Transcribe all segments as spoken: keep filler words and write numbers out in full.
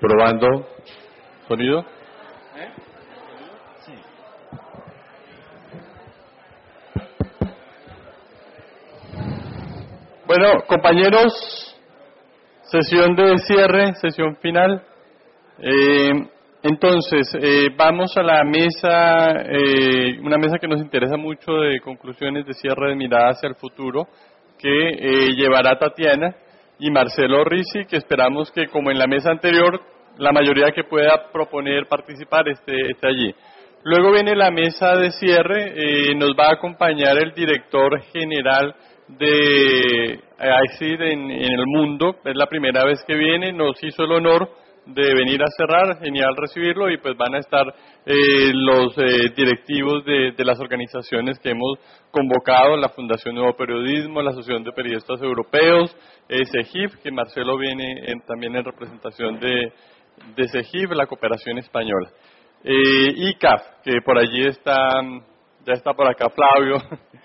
Probando. ¿Sonido? ¿Eh? Sí. Bueno, compañeros, sesión de cierre, sesión final. Eh, entonces, eh, vamos a la mesa, eh, una mesa que nos interesa mucho de conclusiones de cierre de mirada hacia el futuro, que eh, llevará Tatiana y Marcelo Risi, que esperamos que, como en la mesa anterior, la mayoría que pueda proponer participar esté, esté allí. Luego viene la mesa de cierre, eh, nos va a acompañar el director general de I C I D en, en el mundo, es la primera vez que viene, nos hizo el honor de venir a cerrar, genial recibirlo, y pues van a estar eh, los eh, directivos de, de las organizaciones que hemos convocado, la Fundación Nuevo Periodismo, la Asociación de Periodistas Europeos, eh, CEGIP, que Marcelo viene en, también en representación de, de CEGIP, la Cooperación Española, eh, y C A F, que por allí está, ya está por acá Flavio,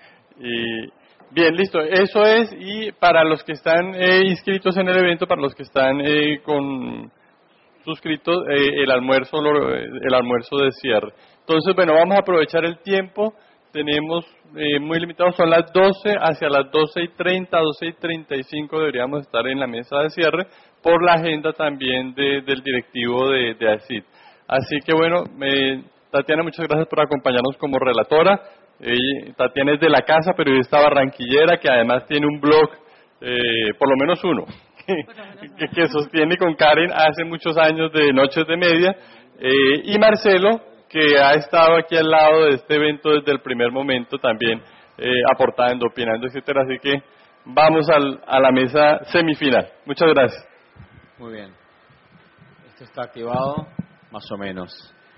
y bien, listo, eso es, y para los que están eh, inscritos en el evento, para los que están eh, con suscritos, eh, el almuerzo lo- el almuerzo de cierre. Entonces, bueno, vamos a aprovechar el tiempo, tenemos eh, muy limitado, son las doce, hacia las doce y treinta, doce y treinta y cinco deberíamos estar en la mesa de cierre, por la agenda también de, del directivo de, de A C I D. Así que bueno, eh, Tatiana, muchas gracias por acompañarnos como relatora. Eh, Tatiana es de la casa, periodista barranquillera, que además tiene un blog, eh, por lo menos uno, que, que sostiene con Karen hace muchos años, de Noches de Media, eh, y Marcelo, que ha estado aquí al lado de este evento desde el primer momento también, eh, aportando, opinando, etcétera. Así que vamos al, a la mesa semifinal. Muchas gracias. Muy bien. Esto está activado, más o menos.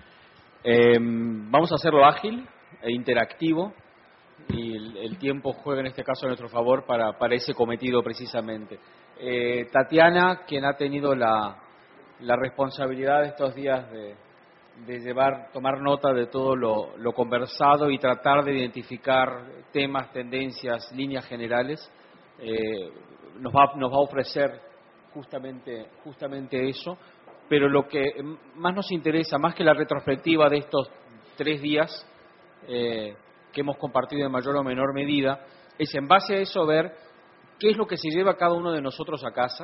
Eh, vamos a hacerlo ágil e interactivo, y el, el tiempo juega en este caso a nuestro favor para, para ese cometido precisamente. Eh, Tatiana, quien ha tenido la, la responsabilidad estos días de, de llevar, tomar nota de todo lo, lo conversado y tratar de identificar temas, tendencias, líneas generales, eh, nos va, nos va a ofrecer justamente, justamente eso. Pero lo que más nos interesa, más que la retrospectiva de estos tres días eh, que hemos compartido en mayor o menor medida, es en base a eso ver qué es lo que se lleva cada uno de nosotros a casa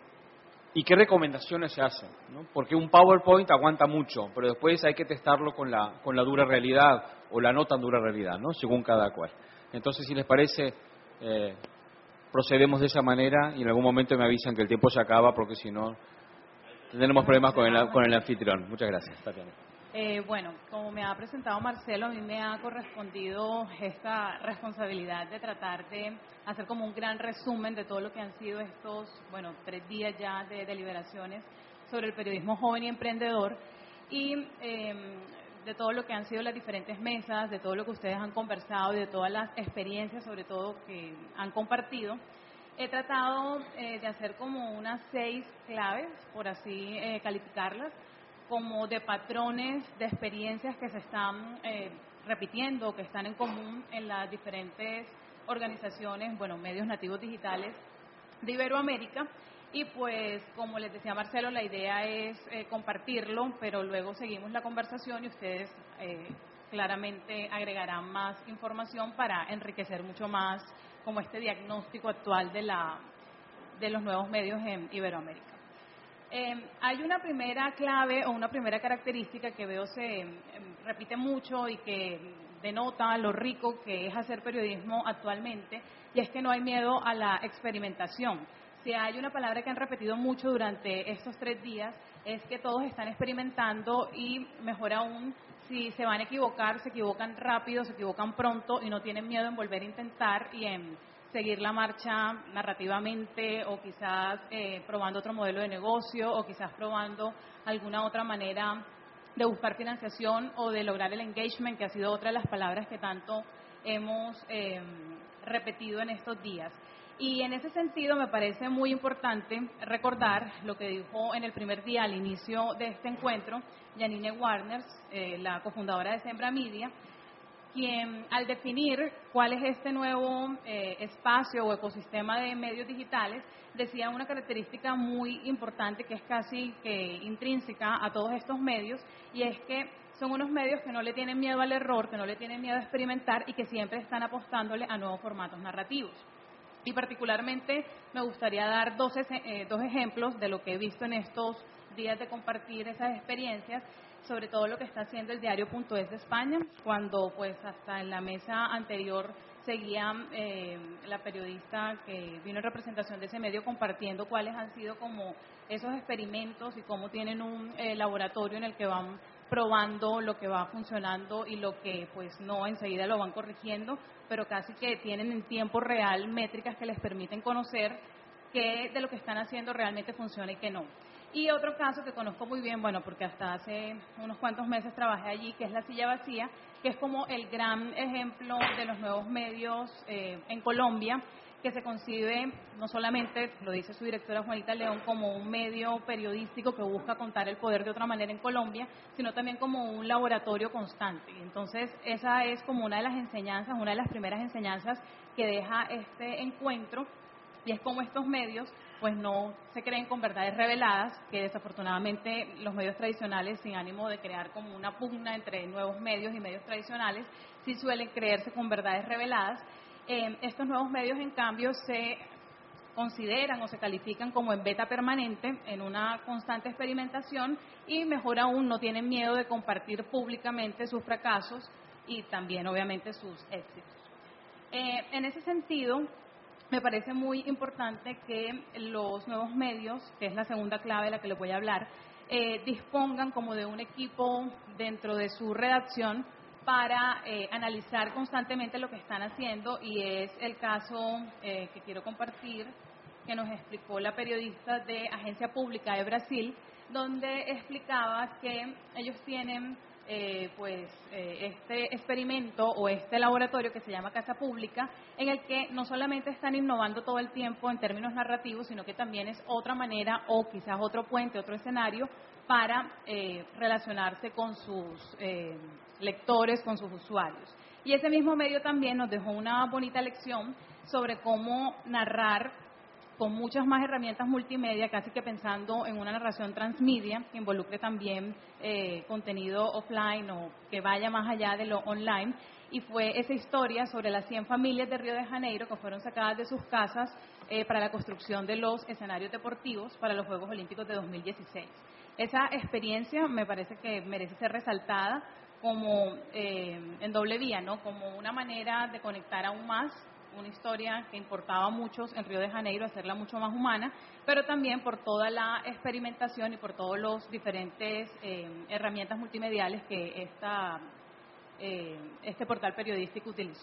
y qué recomendaciones se hacen, ¿no? Porque un PowerPoint aguanta mucho, pero después hay que testarlo con la, con la dura realidad o la no tan dura realidad, ¿no? Según cada cual. Entonces, si les parece, eh, procedemos de esa manera, y en algún momento me avisan que el tiempo se acaba, porque si no tendremos problemas con el, con el anfitrión. Muchas gracias, Tatiana. Eh, bueno, como me ha presentado Marcelo, a mí me ha correspondido esta responsabilidad de tratar de hacer como un gran resumen de todo lo que han sido estos, bueno, tres días ya de deliberaciones sobre el periodismo joven y emprendedor, y eh, de todo lo que han sido las diferentes mesas, de todo lo que ustedes han conversado y de todas las experiencias, sobre todo, que han compartido. He tratado eh, de hacer como unas seis claves, por así eh, calificarlas, como de patrones de experiencias que se están eh, repitiendo, que están en común en las diferentes organizaciones, bueno, medios nativos digitales de Iberoamérica. Y pues, como les decía Marcelo, la idea es eh, compartirlo, pero luego seguimos la conversación y ustedes eh, claramente agregarán más información para enriquecer mucho más como este diagnóstico actual de, la, de los nuevos medios en Iberoamérica. Eh, hay una primera clave o una primera característica que veo se eh, repite mucho y que denota lo rico que es hacer periodismo actualmente, y es que no hay miedo a la experimentación. Si hay una palabra que han repetido mucho durante estos tres días, es que todos están experimentando, y mejor aún, si se van a equivocar, se equivocan rápido, se equivocan pronto y no tienen miedo en volver a intentar y en seguir la marcha narrativamente, o quizás eh, probando otro modelo de negocio, o quizás probando alguna otra manera de buscar financiación o de lograr el engagement, que ha sido otra de las palabras que tanto hemos eh, repetido en estos días. Y en ese sentido me parece muy importante recordar lo que dijo en el primer día, al inicio de este encuentro, Janine Warners, eh, la cofundadora de Sembra Media, quien al definir cuál es este nuevo eh, espacio o ecosistema de medios digitales, decía una característica muy importante que es casi que intrínseca a todos estos medios, y es que son unos medios que no le tienen miedo al error, que no le tienen miedo a experimentar y que siempre están apostándole a nuevos formatos narrativos. Y particularmente me gustaría dar dos, eh, dos ejemplos de lo que he visto en estos días de compartir esas experiencias, sobre todo lo que está haciendo el diario.es de España, cuando pues hasta en la mesa anterior seguía eh, la periodista que vino en representación de ese medio compartiendo cuáles han sido como esos experimentos y cómo tienen un eh, laboratorio en el que van probando lo que va funcionando y lo que pues no, enseguida lo van corrigiendo, pero casi que tienen en tiempo real métricas que les permiten conocer qué de lo que están haciendo realmente funciona y qué no. Y otro caso que conozco muy bien, bueno, porque hasta hace unos cuantos meses trabajé allí, que es La Silla Vacía, que es como el gran ejemplo de los nuevos medios eh, en Colombia, que se concibe no solamente, lo dice su directora Juanita León, como un medio periodístico que busca contar el poder de otra manera en Colombia, sino también como un laboratorio constante. Entonces, esa es como una de las enseñanzas, una de las primeras enseñanzas que deja este encuentro, y es como estos medios pues no se creen con verdades reveladas, que desafortunadamente los medios tradicionales, sin ánimo de crear como una pugna entre nuevos medios y medios tradicionales, sí suelen creerse con verdades reveladas. Eh, estos nuevos medios, en cambio, se consideran o se califican como en beta permanente, en una constante experimentación, y mejor aún no tienen miedo de compartir públicamente sus fracasos y también obviamente sus éxitos. Eh, en ese sentido, me parece muy importante que los nuevos medios, que es la segunda clave de la que les voy a hablar, eh, dispongan como de un equipo dentro de su redacción para eh, analizar constantemente lo que están haciendo, y es el caso eh, que quiero compartir, que nos explicó la periodista de Agencia Pública de Brasil, donde explicaba que ellos tienen eh, pues eh, este experimento o este laboratorio que se llama Casa Pública, en el que no solamente están innovando todo el tiempo en términos narrativos, sino que también es otra manera o quizás otro puente, otro escenario para eh, relacionarse con sus eh, lectores, con sus usuarios. Y ese mismo medio también nos dejó una bonita lección sobre cómo narrar con muchas más herramientas multimedia, casi que pensando en una narración transmedia que involucre también eh, contenido offline o que vaya más allá de lo online. Y fue esa historia sobre las cien familias de Río de Janeiro que fueron sacadas de sus casas eh, para la construcción de los escenarios deportivos para los Juegos Olímpicos de dos mil dieciséis. Esa experiencia me parece que merece ser resaltada como eh, en doble vía, ¿no? Como una manera de conectar aún más una historia que importaba a muchos en Río de Janeiro, hacerla mucho más humana, pero también por toda la experimentación y por todos los diferentes eh, herramientas multimediales que esta, eh, este portal periodístico utilizó.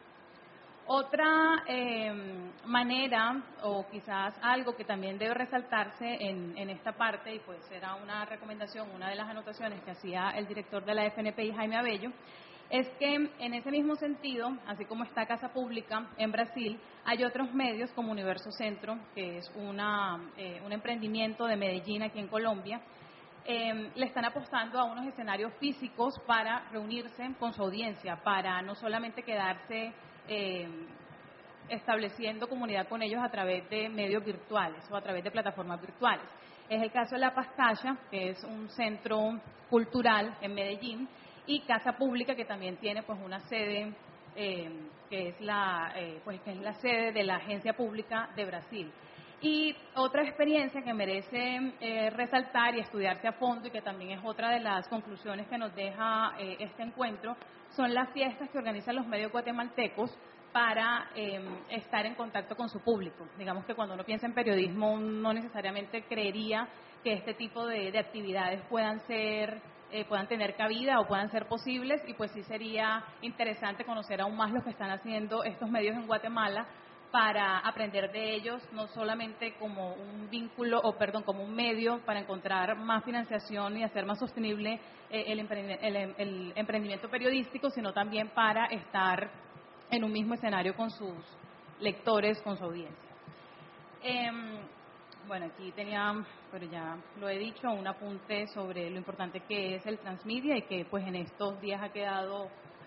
Otra eh, manera, o quizás algo que también debe resaltarse en, en esta parte, y pues era una recomendación, una de las anotaciones que hacía el director de la F N P I, Jaime Abello, es que en ese mismo sentido, así como está Casa Pública en Brasil, hay otros medios como Universo Centro, que es una, eh, un emprendimiento de Medellín aquí en Colombia. Eh, le están apostando a unos escenarios físicos para reunirse con su audiencia, para no solamente quedarse eh, estableciendo comunidad con ellos a través de medios virtuales o a través de plataformas virtuales. Es el caso de La Pastalla, que es un centro cultural en Medellín, y Casa Pública, que también tiene pues una sede eh, que es la eh, pues, que es la sede de la Agencia Pública de Brasil. Y otra experiencia que merece eh, resaltar y estudiarse a fondo, y que también es otra de las conclusiones que nos deja eh, este encuentro, son las fiestas que organizan los medios guatemaltecos para eh, estar en contacto con su público. Digamos que cuando uno piensa en periodismo, no necesariamente creería que este tipo de, de actividades puedan ser Eh, puedan tener cabida o puedan ser posibles, y pues sí sería interesante conocer aún más lo que están haciendo estos medios en Guatemala para aprender de ellos, no solamente como un vínculo, o perdón, como un medio para encontrar más financiación y hacer más sostenible eh, el, emprendi el, el emprendimiento periodístico, sino también para estar en un mismo escenario con sus lectores, con su audiencia. Eh, Bueno, aquí tenía, pero ya lo he dicho, un apunte sobre lo importante que es el transmedia, y que pues en estos días ha quedado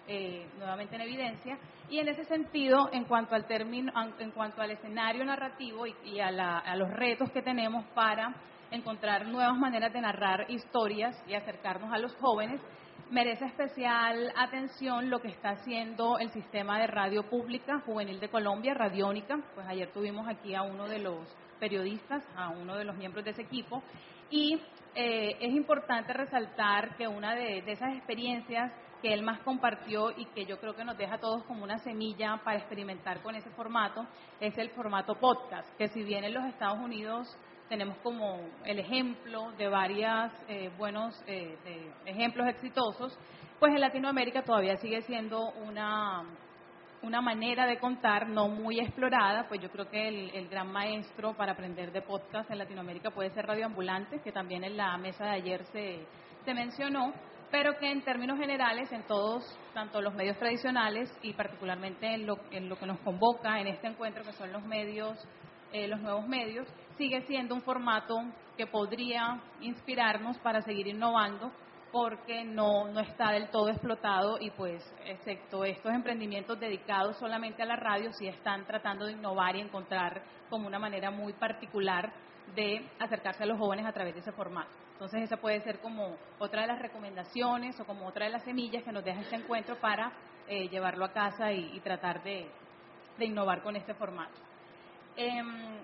eh, nuevamente en evidencia. Y en ese sentido, en cuanto al término, en cuanto al escenario narrativo y, y a, la, a los retos que tenemos para encontrar nuevas maneras de narrar historias y acercarnos a los jóvenes, merece especial atención lo que está haciendo el sistema de radio pública juvenil de Colombia, Radiónica. Pues ayer tuvimos aquí a uno de los periodistas, a uno de los miembros de ese equipo, y eh, es importante resaltar que una de, de esas experiencias que él más compartió y que yo creo que nos deja a todos como una semilla para experimentar con ese formato, es el formato podcast, que si bien en los Estados Unidos tenemos como el ejemplo de varios eh, buenos eh, de ejemplos exitosos, pues en Latinoamérica todavía sigue siendo una, una manera de contar no muy explorada. Pues yo creo que el, el gran maestro para aprender de podcast en Latinoamérica puede ser Radio Ambulante, que también en la mesa de ayer se, se mencionó, pero que en términos generales en todos, tanto los medios tradicionales y particularmente en lo, en lo que nos convoca en este encuentro, que son los medios, eh, los nuevos medios, sigue siendo un formato que podría inspirarnos para seguir innovando, porque no, no está del todo explotado y pues excepto estos emprendimientos dedicados solamente a la radio, sí están tratando de innovar y encontrar como una manera muy particular de acercarse a los jóvenes a través de ese formato. Entonces esa puede ser como otra de las recomendaciones o como otra de las semillas que nos deja este encuentro para eh, llevarlo a casa y, y tratar de, de innovar con este formato. Eh,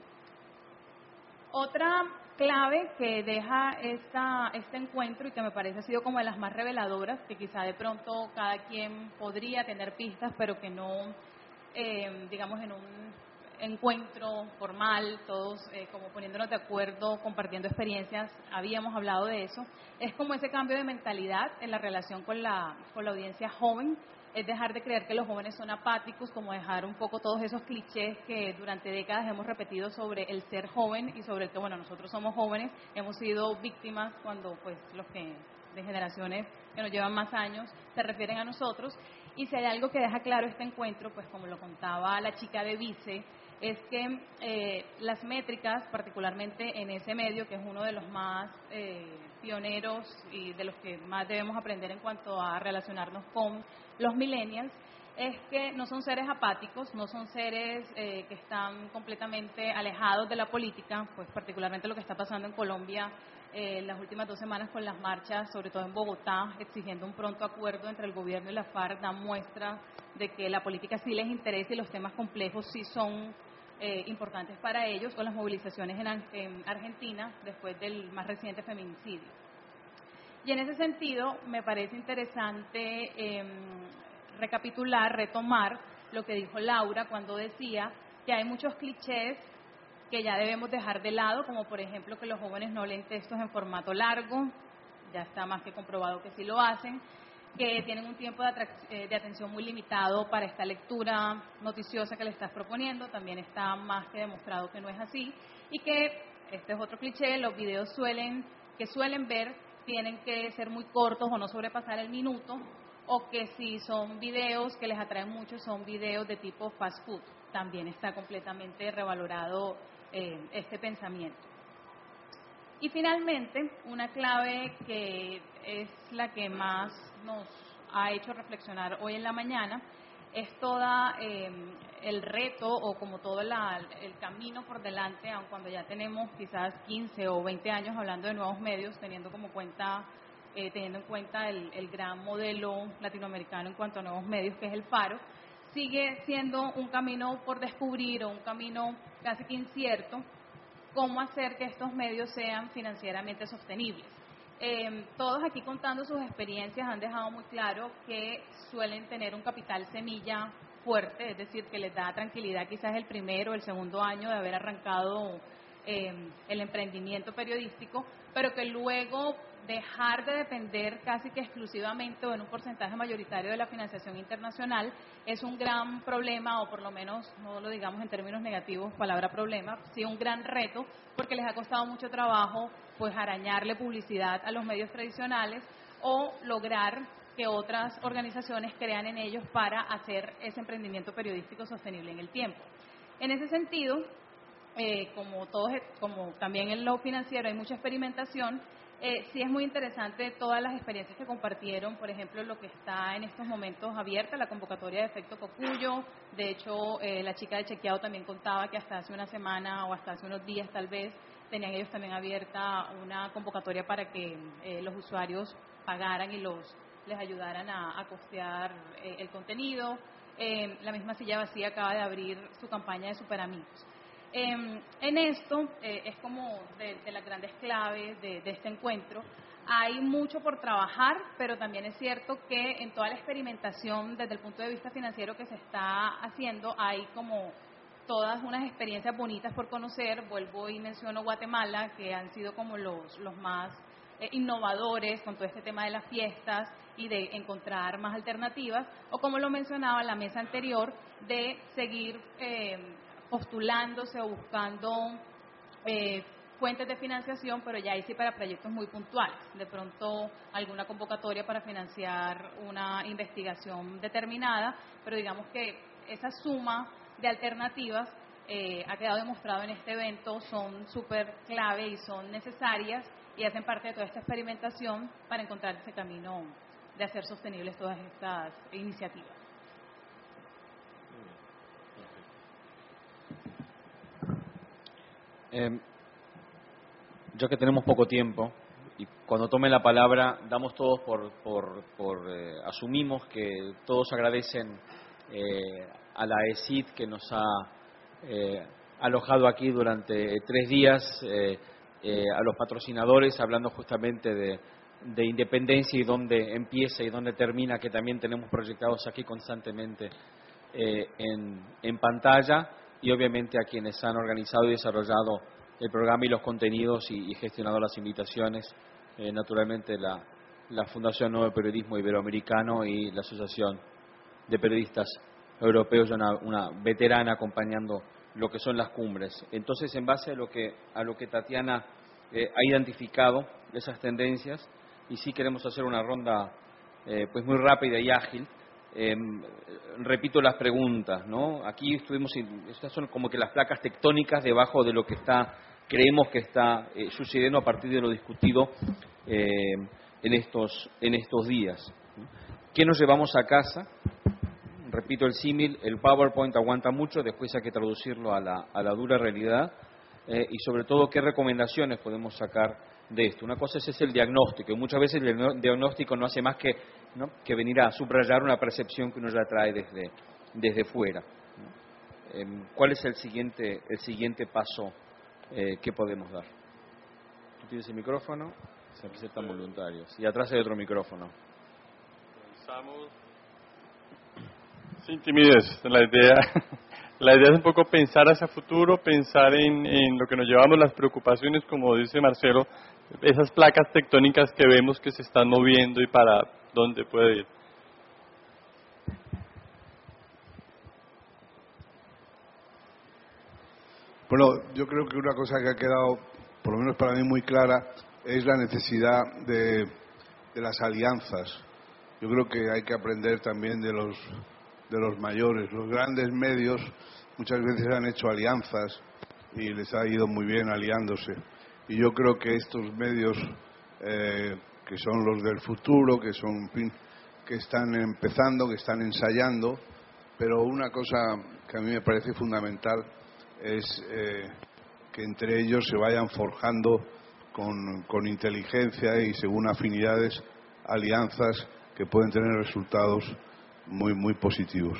Otra clave que deja esta, este encuentro y que me parece ha sido como de las más reveladoras, que quizá de pronto cada quien podría tener pistas, pero que no, eh, digamos, en un encuentro formal, todos eh, como poniéndonos de acuerdo, compartiendo experiencias, habíamos hablado de eso, es como ese cambio de mentalidad en la relación con la, con la audiencia joven. Es dejar de creer que los jóvenes son apáticos, como dejar un poco todos esos clichés que durante décadas hemos repetido sobre el ser joven y sobre el que, bueno, nosotros somos jóvenes, hemos sido víctimas cuando pues los que de generaciones que nos llevan más años se refieren a nosotros. Y si hay algo que deja claro este encuentro, pues como lo contaba la chica de Vice, es que eh, las métricas, particularmente en ese medio, que es uno de los más eh, pioneros y de los que más debemos aprender en cuanto a relacionarnos con los millennials, es que no son seres apáticos, no son seres eh, que están completamente alejados de la política, pues particularmente lo que está pasando en Colombia eh, las últimas dos semanas con las marchas, sobre todo en Bogotá, exigiendo un pronto acuerdo entre el gobierno y la FARC, da muestra de que la política sí les interesa y los temas complejos sí son eh, importantes para ellos, o las movilizaciones en, en Argentina después del más reciente feminicidio. Y en ese sentido me parece interesante eh, recapitular, retomar lo que dijo Laura cuando decía que hay muchos clichés que ya debemos dejar de lado, como por ejemplo que los jóvenes no leen textos en formato largo, ya está más que comprobado que sí lo hacen, que tienen un tiempo de, eh, de atención muy limitado para esta lectura noticiosa que le estás proponiendo, también está más que demostrado que no es así, y que, este es otro cliché, los videos suelen que suelen ver tienen que ser muy cortos o no sobrepasar el minuto, o que si son videos que les atraen mucho son videos de tipo fast food. También está completamente revalorado eh, este pensamiento. Y finalmente, una clave que es la que más nos ha hecho reflexionar hoy en la mañana, es toda eh, el reto o como todo la, el camino por delante, aun cuando ya tenemos quizás quince o veinte años hablando de nuevos medios, teniendo como cuenta, eh, teniendo en cuenta el, el gran modelo latinoamericano en cuanto a nuevos medios, que es el Faro, sigue siendo un camino por descubrir o un camino casi que incierto, cómo hacer que estos medios sean financieramente sostenibles. Eh, todos aquí contando sus experiencias han dejado muy claro que suelen tener un capital semilla fuerte, es decir, que les da tranquilidad quizás el primero o el segundo año de haber arrancado eh, el emprendimiento periodístico, pero que luego dejar de depender casi que exclusivamente o en un porcentaje mayoritario de la financiación internacional es un gran problema, o por lo menos no lo digamos en términos negativos, palabra problema, sí un gran reto, porque les ha costado mucho trabajo pues arañarle publicidad a los medios tradicionales o lograr que otras organizaciones crean en ellos para hacer ese emprendimiento periodístico sostenible en el tiempo. En ese sentido, eh, como, todos, como también en lo financiero hay mucha experimentación, Eh, sí es muy interesante todas las experiencias que compartieron, por ejemplo, lo que está en estos momentos abierta, la convocatoria de efecto Cocuyo. De hecho, eh, la chica de Chequeado también contaba que hasta hace una semana o hasta hace unos días tal vez tenían ellos también abierta una convocatoria para que eh, los usuarios pagaran y los les ayudaran a, a costear eh, el contenido. Eh, la misma Silla Vacía acaba de abrir su campaña de Super Amigos. Eh, en esto, eh, es como de, de las grandes claves de, de este encuentro, hay mucho por trabajar, pero también es cierto que en toda la experimentación desde el punto de vista financiero que se está haciendo, hay como todas unas experiencias bonitas por conocer. Vuelvo y menciono Guatemala, que han sido como los, los más eh, innovadores con todo este tema de las fiestas y de encontrar más alternativas, o como lo mencionaba en la mesa anterior, de seguir eh, postulándose o buscando eh, fuentes de financiación, pero ya ahí sí para proyectos muy puntuales. De pronto alguna convocatoria para financiar una investigación determinada, pero digamos que esa suma de alternativas eh, ha quedado demostrado en este evento, son súper clave y son necesarias y hacen parte de toda esta experimentación para encontrar ese camino de hacer sostenibles todas estas iniciativas. Eh, ya que tenemos poco tiempo y cuando tome la palabra damos todos por, por, por eh, asumimos que todos agradecen eh, a la E S I D que nos ha eh, alojado aquí durante tres días, eh, eh, a los patrocinadores, hablando justamente de, de independencia y dónde empieza y dónde termina, que también tenemos proyectados aquí constantemente eh, en, en pantalla, y obviamente a quienes han organizado y desarrollado el programa y los contenidos y, y gestionado las invitaciones, eh, naturalmente la, la Fundación Nuevo Periodismo Iberoamericano y la Asociación de Periodistas Europeos, una, una veterana acompañando lo que son las cumbres. Entonces, en base a lo que, a lo que Tatiana eh, ha identificado, esas tendencias, y sí queremos hacer una ronda eh, pues muy rápida y ágil. Eh, repito las preguntas, ¿no? Aquí estuvimos, estas son como que las placas tectónicas debajo de lo que está, creemos que está eh, sucediendo a partir de lo discutido eh, en estos en estos días. ¿Qué nos llevamos a casa? Repito el símil, el PowerPoint aguanta mucho, después hay que traducirlo a la, a la dura realidad, eh, y sobre todo qué recomendaciones podemos sacar de esto. Una cosa es, es el diagnóstico, y muchas veces el diagnóstico no hace más que, ¿no? que venir a subrayar una percepción que uno ya trae desde, desde fuera, ¿no? Eh, ¿Cuál es el siguiente, el siguiente paso eh, que podemos dar? ¿Tú tienes el micrófono? Se aceptan voluntarios. Y atrás hay otro micrófono. Comenzamos sin timidez. La idea, la idea es un poco pensar hacia futuro, pensar en, en lo que nos llevamos, las preocupaciones, como dice Marcelo, esas placas tectónicas que vemos que se están moviendo y para dónde puede ir. Bueno, yo creo que una cosa que ha quedado, por lo menos para mí, muy clara es la necesidad de, de las alianzas. Yo creo que hay que aprender también de los de los mayores. Los grandes medios muchas veces han hecho alianzas y les ha ido muy bien aliándose. Y yo creo que estos medios, eh, que son los del futuro, que son, en fin, que están empezando, que están ensayando, pero una cosa que a mí me parece fundamental es eh, que entre ellos se vayan forjando con, con inteligencia y según afinidades, alianzas que pueden tener resultados muy, muy positivos.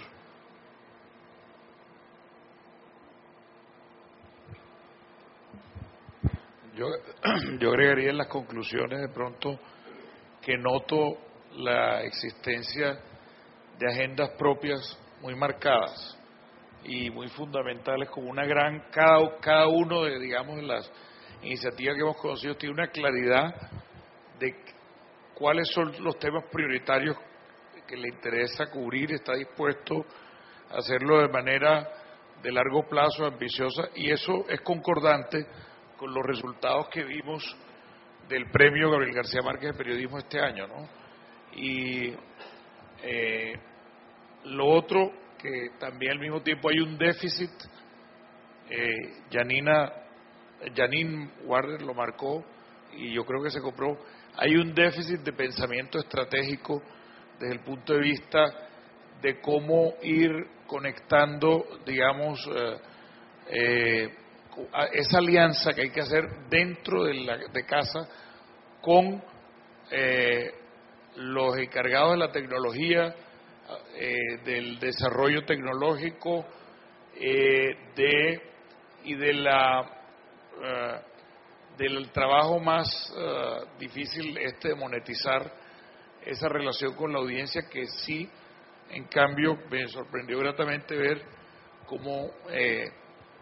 Yo, yo agregaría en las conclusiones de pronto que noto la existencia de agendas propias muy marcadas y muy fundamentales, como una gran, cada, cada uno de, digamos, de las iniciativas que hemos conocido tiene una claridad de cuáles son los temas prioritarios que le interesa cubrir, está dispuesto a hacerlo de manera de largo plazo, ambiciosa, y eso es concordante con los resultados que vimos del premio Gabriel García Márquez de Periodismo este año, ¿no? Y eh, lo otro, que también al mismo tiempo hay un déficit, eh, Janina, Janine Warner lo marcó, y yo creo que se compró. Hay un déficit de pensamiento estratégico desde el punto de vista de cómo ir conectando, digamos, eh, eh, esa alianza que hay que hacer dentro de, la, de casa con eh, los encargados de la tecnología, eh, del desarrollo tecnológico, eh, de y de la uh, del trabajo más uh, difícil este de monetizar esa relación con la audiencia, que sí, en cambio, me sorprendió gratamente ver cómo eh,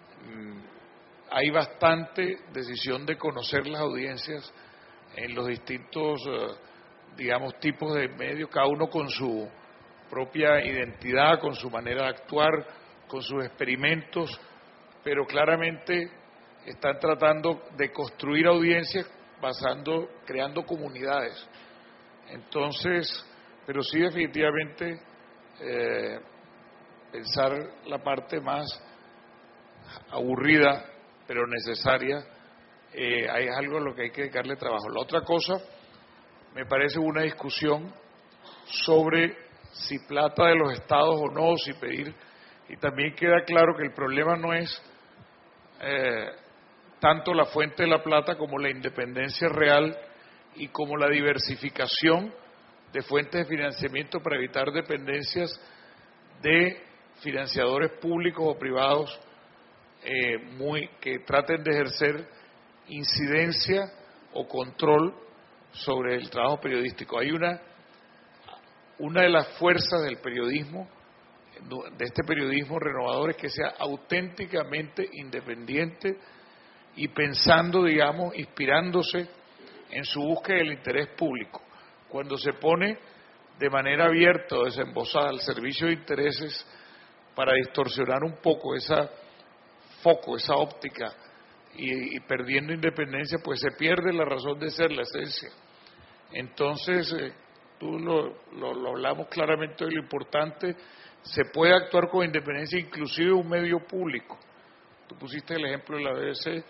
hay bastante decisión de conocer las audiencias en los distintos, uh, digamos, tipos de medios, cada uno con su propia identidad, con su manera de actuar, con sus experimentos, pero claramente están tratando de construir audiencias basando, creando comunidades. Entonces, pero sí definitivamente eh, pensar la parte más aburrida, pero necesaria, eh, es algo a lo que hay que dedicarle trabajo. La otra cosa, me parece una discusión sobre si plata de los estados o no, si pedir, y también queda claro que el problema no es eh, tanto la fuente de la plata como la independencia real y como la diversificación de fuentes de financiamiento para evitar dependencias de financiadores públicos o privados eh, muy que traten de ejercer incidencia o control sobre el trabajo periodístico. Hay una una de las fuerzas del periodismo, de este periodismo renovador, es que sea auténticamente independiente y pensando, digamos, inspirándose en su búsqueda del interés público. Cuando se pone de manera abierta o desembosada al servicio de intereses para distorsionar un poco esa foco, esa óptica, y, y perdiendo independencia, pues se pierde la razón de ser, la esencia. Entonces, eh, tú lo, lo, lo hablamos claramente de lo importante, se puede actuar con independencia, inclusive un medio público. Tú pusiste el ejemplo de la B B C,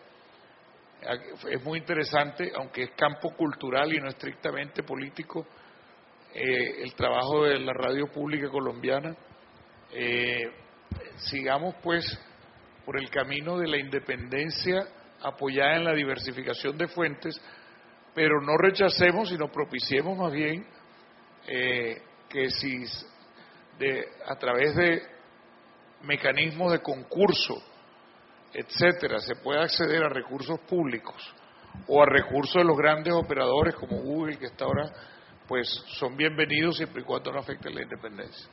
es muy interesante, aunque es campo cultural y no estrictamente político, eh, el trabajo de la radio pública colombiana. Eh, sigamos pues por el camino de la independencia apoyada en la diversificación de fuentes, pero no rechacemos, sino propiciemos más bien eh, que si de, a través de mecanismos de concurso, etcétera, se puede acceder a recursos públicos o a recursos de los grandes operadores como Google, que hasta ahora pues son bienvenidos siempre y cuando no afecten la independencia.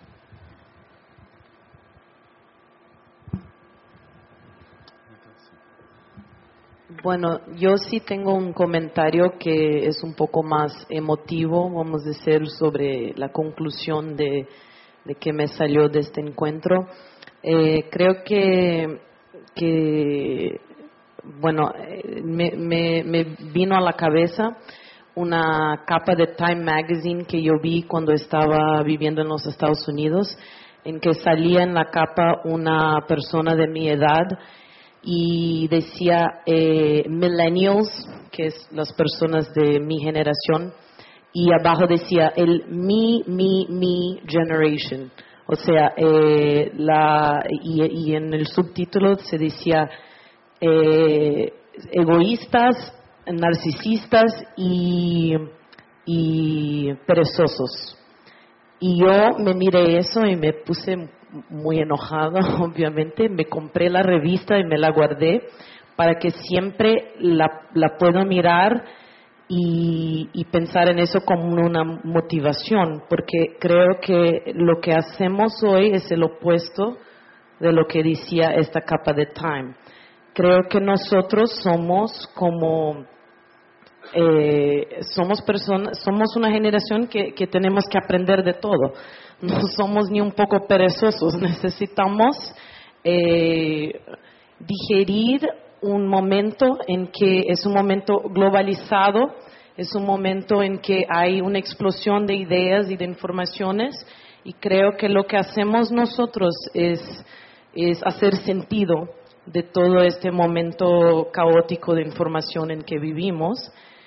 Bueno, yo sí tengo un comentario que es un poco más emotivo, vamos a decir, sobre la conclusión de, de que me salió de este encuentro. Eh, creo que, que bueno, me, me, me vino a la cabeza una capa de Time Magazine que yo vi cuando estaba viviendo en los Estados Unidos, en que salía en la capa una persona de mi edad y decía eh, millennials, que es las personas de mi generación, y abajo decía el me, me, me generation. O sea, eh, la, y, y en el subtítulo se decía eh, egoístas, narcisistas y, y perezosos. Y yo me miré eso y me puse muy enojado, obviamente. Me compré la revista y me la guardé para que siempre la, la pueda mirar y, y pensar en eso como una motivación, porque creo que lo que hacemos hoy es el opuesto de lo que decía esta capa de Time. Creo que nosotros somos como eh, somos personas, somos una generación que, que tenemos que aprender de todo. No somos ni un poco perezosos, necesitamos eh, digerir un momento en que es un momento globalizado, es un momento en que hay una explosión de ideas y de informaciones, y creo que lo que hacemos nosotros es, es hacer sentido de todo este momento caótico de información en que vivimos.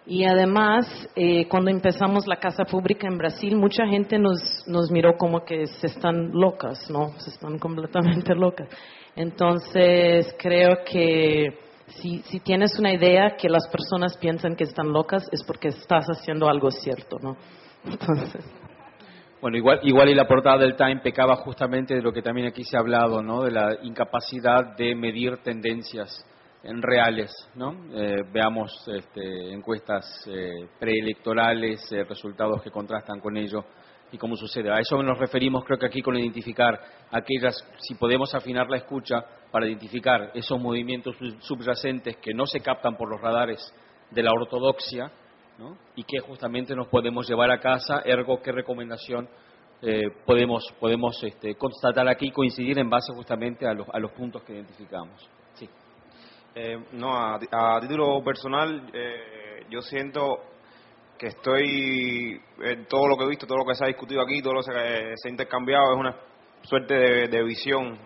Y además, eh, cuando empezamos la casa pública en Brasil, mucha gente nos, nos miró como que se están locas, ¿no? Se están completamente locas. Entonces, creo que si, si tienes una idea que las personas piensan que están locas, es porque estás haciendo algo cierto, ¿no? Entonces... Bueno, igual, igual y la portada del Time pecaba justamente de lo que también aquí se ha hablado, ¿no? De la incapacidad de medir tendencias en reales, ¿no? Eh, veamos este, encuestas eh, preelectorales, eh, resultados que contrastan con ello y cómo sucede. A eso nos referimos, creo que aquí con identificar aquellas, si podemos afinar la escucha para identificar esos movimientos subyacentes que no se captan por los radares de la ortodoxia, ¿no? Y que justamente nos podemos llevar a casa, ergo qué recomendación eh, podemos podemos este, constatar aquí, coincidir en base justamente a los, a los puntos que identificamos. Sí. Eh, no, a, a título personal, eh, yo siento que estoy, en todo lo que he visto, todo lo que se ha discutido aquí, todo lo que se, se ha intercambiado, es una suerte de, de visión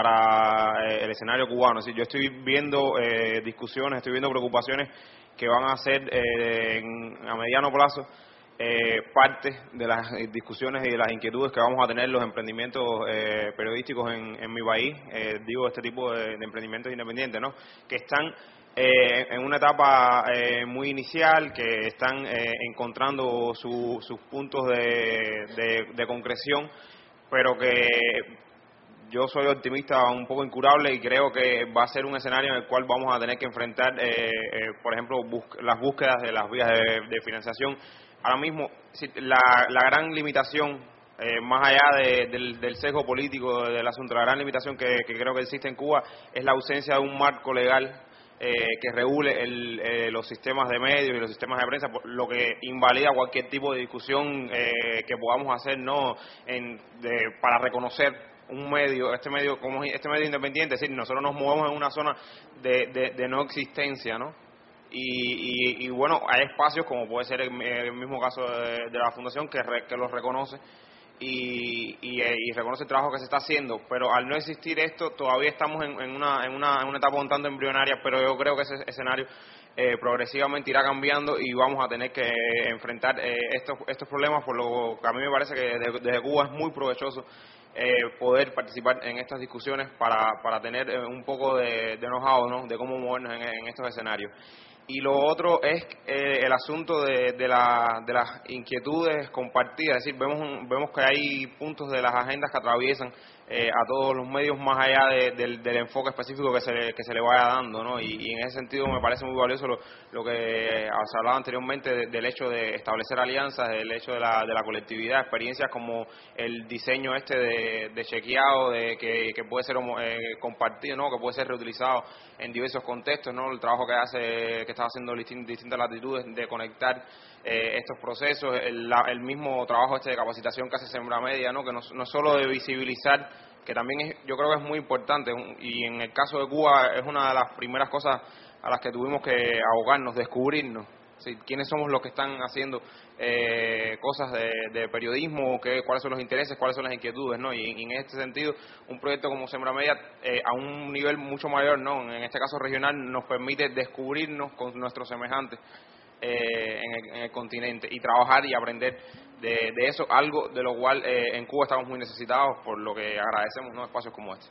para eh, el escenario cubano. Es decir, yo estoy viendo eh, discusiones, estoy viendo preocupaciones que van a ser eh, en, a mediano plazo eh, parte de las discusiones y de las inquietudes que vamos a tener los emprendimientos eh, periodísticos en, en mi país, eh, digo este tipo de, de emprendimientos independientes, ¿no? Que están eh, en una etapa eh, muy inicial, que están eh, encontrando su, sus puntos de, de, de concreción, pero que yo soy optimista un poco incurable y creo que va a ser un escenario en el cual vamos a tener que enfrentar, eh, eh, por ejemplo, bus las búsquedas de las vías de, de financiación. Ahora mismo, la, la gran limitación, eh, más allá de, del, del sesgo político del asunto, la gran limitación que, que creo que existe en Cuba es la ausencia de un marco legal eh, que regule el, eh, los sistemas de medios y los sistemas de prensa, lo que invalida cualquier tipo de discusión eh, que podamos hacer, no en, de, para reconocer un medio, este medio como este medio independiente. Es decir, nosotros nos movemos en una zona de, de, de no existencia, ¿no? Y, y, y bueno, hay espacios como puede ser el, el mismo caso de, de la Fundación que, re, que los reconoce y, y, y reconoce el trabajo que se está haciendo, pero al no existir esto todavía estamos en, en, una, en, una, en una etapa un tanto embrionaria, pero yo creo que ese escenario eh, progresivamente irá cambiando y vamos a tener que enfrentar eh, estos, estos problemas, por lo que a mí me parece que desde, desde Cuba es muy provechoso Eh, poder participar en estas discusiones para, para tener eh, un poco de, de know-how, ¿no? De cómo movernos en, en estos escenarios. Y lo otro es eh, el asunto de, de, la, de las inquietudes compartidas, es decir, vemos, un, vemos que hay puntos de las agendas que atraviesan eh, a todos los medios más allá de, del, del enfoque específico que se le, que se le vaya dando, ¿no? Y, y en ese sentido me parece muy valioso lo, lo que se hablaba anteriormente de, del hecho de establecer alianzas, del hecho de la, de la colectividad, experiencias como el diseño este de, de chequeado, de que, que puede ser eh, compartido, ¿no? Que puede ser reutilizado en diversos contextos, ¿no? El trabajo que hace, que está haciendo distintas latitudes de conectar eh, estos procesos, el, la, el mismo trabajo este de capacitación que hace Sembra Media, ¿no? Que no, no solo de visibilizar, que también es, yo creo que es muy importante, y en el caso de Cuba es una de las primeras cosas a las que tuvimos que abocarnos, descubrirnos, ¿sí? Quiénes somos los que están haciendo eh, cosas de, de periodismo, qué, cuáles son los intereses, cuáles son las inquietudes, ¿no? Y, y en este sentido, un proyecto como Sembra Media, eh, a un nivel mucho mayor, ¿no? En este caso regional, nos permite descubrirnos con nuestros semejantes eh, en, el, en el continente y trabajar y aprender de, de eso, algo de lo cual eh, en Cuba estamos muy necesitados, por lo que agradecemos, ¿no? Espacios como este.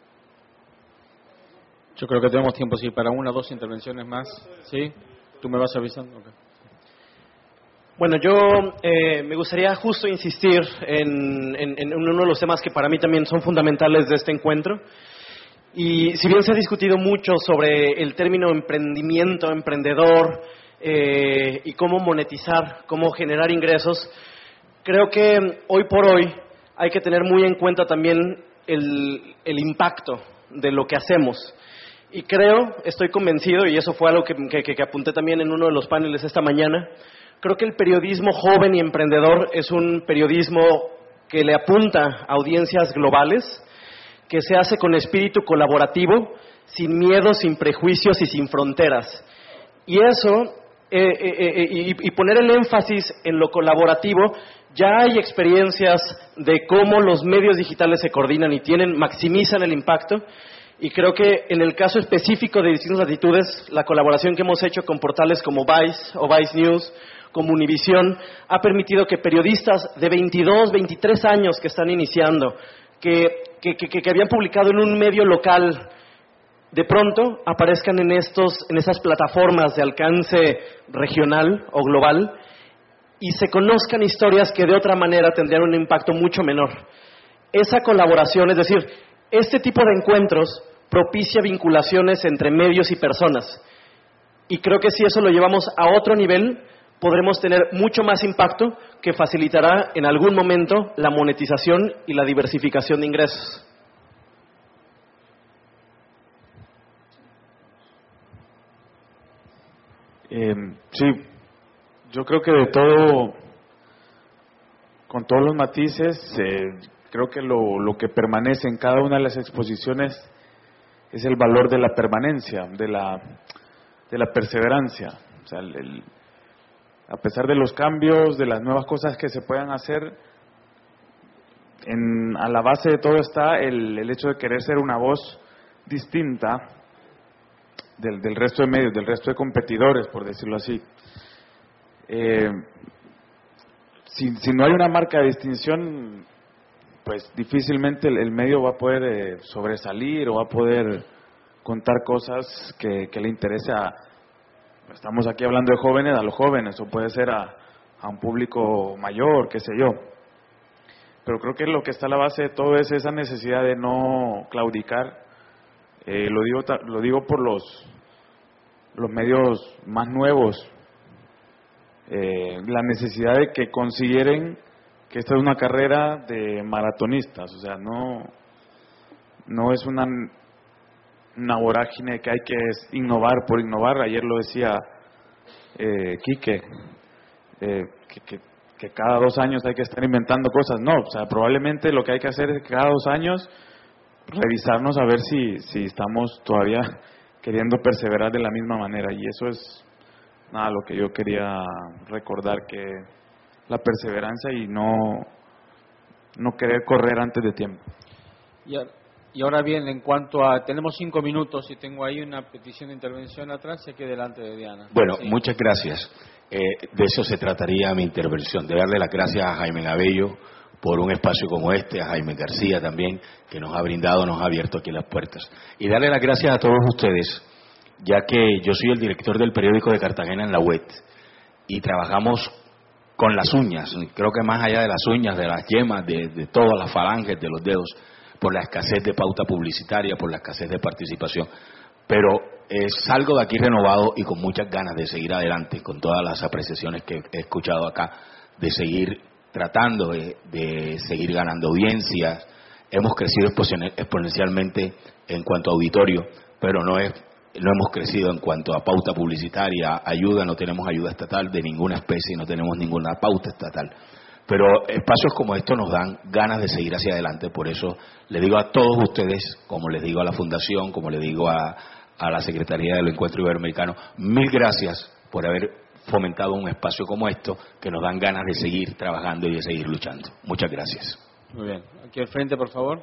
Yo creo que tenemos tiempo, sí, para una o dos intervenciones más. ¿Sí? ¿Tú me vas avisando? Okay. Bueno, yo eh, me gustaría justo insistir en, en, en uno de los temas que para mí también son fundamentales de este encuentro. Y si bien se ha discutido mucho sobre el término emprendimiento, emprendedor, eh, y cómo monetizar, cómo generar ingresos, creo que hoy por hoy hay que tener muy en cuenta también el, el impacto de lo que hacemos. Y creo, estoy convencido, y eso fue algo que, que, que apunté también en uno de los paneles esta mañana, creo que el periodismo joven y emprendedor es un periodismo que le apunta a audiencias globales, que se hace con espíritu colaborativo, sin miedo, sin prejuicios y sin fronteras. Y eso, eh, eh, eh, y, y poner el énfasis en lo colaborativo, ya hay experiencias de cómo los medios digitales se coordinan y tienen, maximizan el impacto. Y creo que en el caso específico de Distintas Latitudes, la colaboración que hemos hecho con portales como Vice o Vice News, como Univisión, ha permitido que periodistas de veintidós, veintitrés años que están iniciando, que, que, que, que habían publicado en un medio local, de pronto aparezcan en, estos, en esas plataformas de alcance regional o global y se conozcan historias que de otra manera tendrían un impacto mucho menor. Esa colaboración, es decir, este tipo de encuentros propicia vinculaciones entre medios y personas. Y creo que si eso lo llevamos a otro nivel, podremos tener mucho más impacto que facilitará en algún momento la monetización y la diversificación de ingresos. Eh, sí, yo creo que de todo, con todos los matices, eh, creo que lo, lo que permanece en cada una de las exposiciones es el valor de la permanencia, de la, de la perseverancia. O sea, el, el, a pesar de los cambios, de las nuevas cosas que se puedan hacer, en, a la base de todo está el, el hecho de querer ser una voz distinta del, del resto de medios, del resto de competidores, por decirlo así. Eh, si, si no hay una marca de distinción, pues difícilmente el, el medio va a poder eh, sobresalir o va a poder contar cosas que, que le interese a, estamos aquí hablando de jóvenes, a los jóvenes, o puede ser a, a un público mayor, qué sé yo. Pero creo que lo que está a la base de todo es esa necesidad de no claudicar. Eh, lo digo lo digo por los los medios más nuevos, eh, la necesidad de que consideren que esta es una carrera de maratonistas, o sea, no no es una una vorágine que hay que innovar por innovar. Ayer lo decía eh, Quique, eh, que, que, que cada dos años hay que estar inventando cosas. No, o sea, probablemente lo que hay que hacer es que cada dos años revisarnos a ver si, si estamos todavía queriendo perseverar de la misma manera, y eso es nada lo que yo quería recordar, que la perseverancia y no no querer correr antes de tiempo. Y, y ahora bien, en cuanto a, tenemos cinco minutos y tengo ahí una petición de intervención atrás, aquí delante de Diana. Bueno, sí. Muchas gracias. Eh, de eso se trataría mi intervención, de darle las gracias a Jaime Abello por un espacio como este, a Jaime García también, que nos ha brindado, nos ha abierto aquí las puertas. Y darle las gracias a todos ustedes, ya que yo soy el director del periódico de Cartagena en la U E T, y trabajamos con las uñas, creo que más allá de las uñas, de las yemas, de, de todas las falanges de los dedos, por la escasez de pauta publicitaria, por la escasez de participación. Pero eh, salgo de aquí renovado y con muchas ganas de seguir adelante, con todas las apreciaciones que he escuchado acá, de seguir tratando de, de seguir ganando audiencias. Hemos crecido exponencialmente en cuanto a auditorio, pero no es no hemos crecido en cuanto a pauta publicitaria, ayuda, no tenemos ayuda estatal de ninguna especie, no tenemos ninguna pauta estatal. Pero espacios como estos nos dan ganas de seguir hacia adelante. Por eso le digo a todos ustedes, como les digo a la Fundación, como le digo a, a la Secretaría del Encuentro Iberoamericano, mil gracias por haber fomentado un espacio como esto, que nos dan ganas de seguir trabajando y de seguir luchando. Muchas gracias. Muy bien. Aquí al frente, por favor.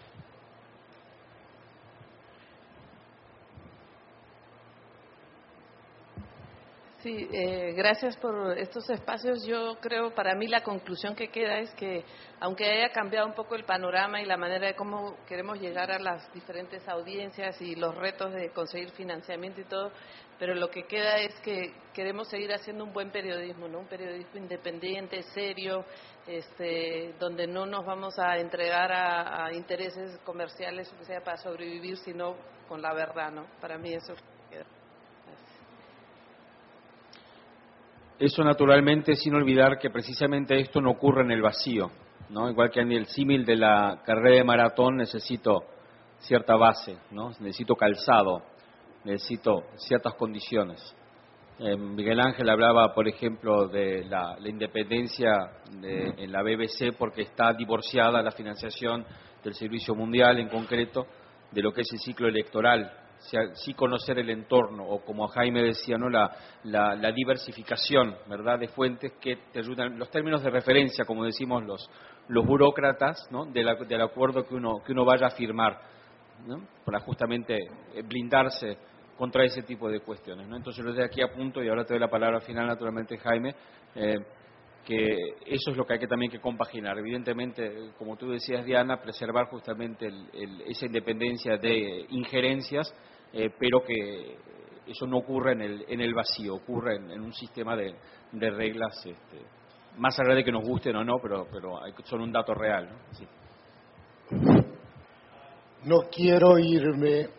Sí, eh, gracias por estos espacios. Yo creo, para mí la conclusión que queda es que, aunque haya cambiado un poco el panorama y la manera de cómo queremos llegar a las diferentes audiencias y los retos de conseguir financiamiento y todo, pero lo que queda es que queremos seguir haciendo un buen periodismo, ¿no? Un periodismo independiente, serio, este, donde no nos vamos a entregar a, a intereses comerciales, o sea, para sobrevivir, sino con la verdad, ¿no? Para mí eso queda. Eso naturalmente sin olvidar que precisamente esto no ocurre en el vacío, ¿no? Igual que en el símil de la carrera de maratón, necesito cierta base, ¿no? Necesito calzado, necesito ciertas condiciones. Eh, Miguel Ángel hablaba, por ejemplo, de la, la independencia de, en la B B C porque está divorciada la financiación del Servicio Mundial, en concreto, de lo que es el ciclo electoral. O sea, sí conocer el entorno, o como Jaime decía, ¿no? la, la, la diversificación, ¿verdad?, de fuentes que te ayudan, los términos de referencia, como decimos los, los burócratas, ¿no?, de la, del acuerdo que uno, que uno vaya a firmar. ¿no? Para justamente blindarse contra ese tipo de cuestiones, ¿no? Entonces yo desde aquí apunto, y ahora te doy la palabra final naturalmente, Jaime, eh, que eso es lo que hay que también que compaginar. Evidentemente, como tú decías, Diana, preservar justamente el, el, esa independencia de injerencias, eh, pero que eso no ocurre en el, en el vacío, ocurre en, en un sistema de, de reglas, este, más allá de que nos gusten o no, pero, pero hay, son un dato real, ¿no? Sí. No quiero irme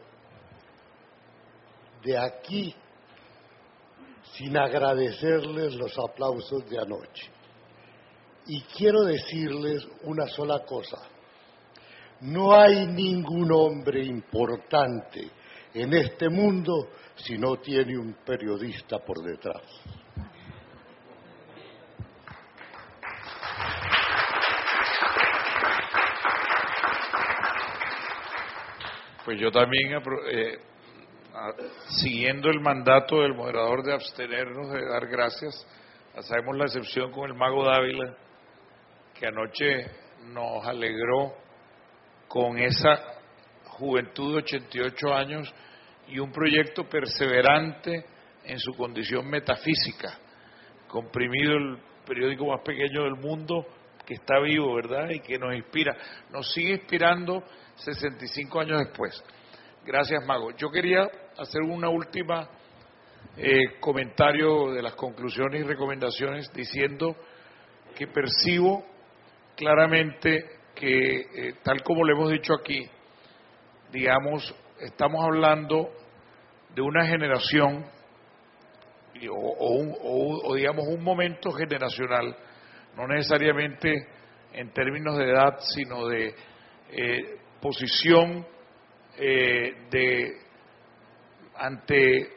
de aquí sin agradecerles los aplausos de anoche. Y quiero decirles una sola cosa. No hay ningún hombre importante en este mundo si no tiene un periodista por detrás. Pues yo también, eh, siguiendo el mandato del moderador de abstenernos de dar gracias, hacemos la excepción con el mago Dávila, que anoche nos alegró con esa juventud de ochenta y ocho años y un proyecto perseverante en su condición metafísica, comprimido, el periódico más pequeño del mundo, que está vivo, ¿verdad? Y que nos inspira, nos sigue inspirando sesenta y cinco años después. Gracias, mago. Yo quería hacer una última eh, comentario de las conclusiones y recomendaciones, diciendo que percibo claramente que, eh, tal como le hemos dicho aquí, digamos, estamos hablando de una generación o, o, un, o, o digamos un momento generacional, no necesariamente en términos de edad, sino de eh, posición eh, de ante,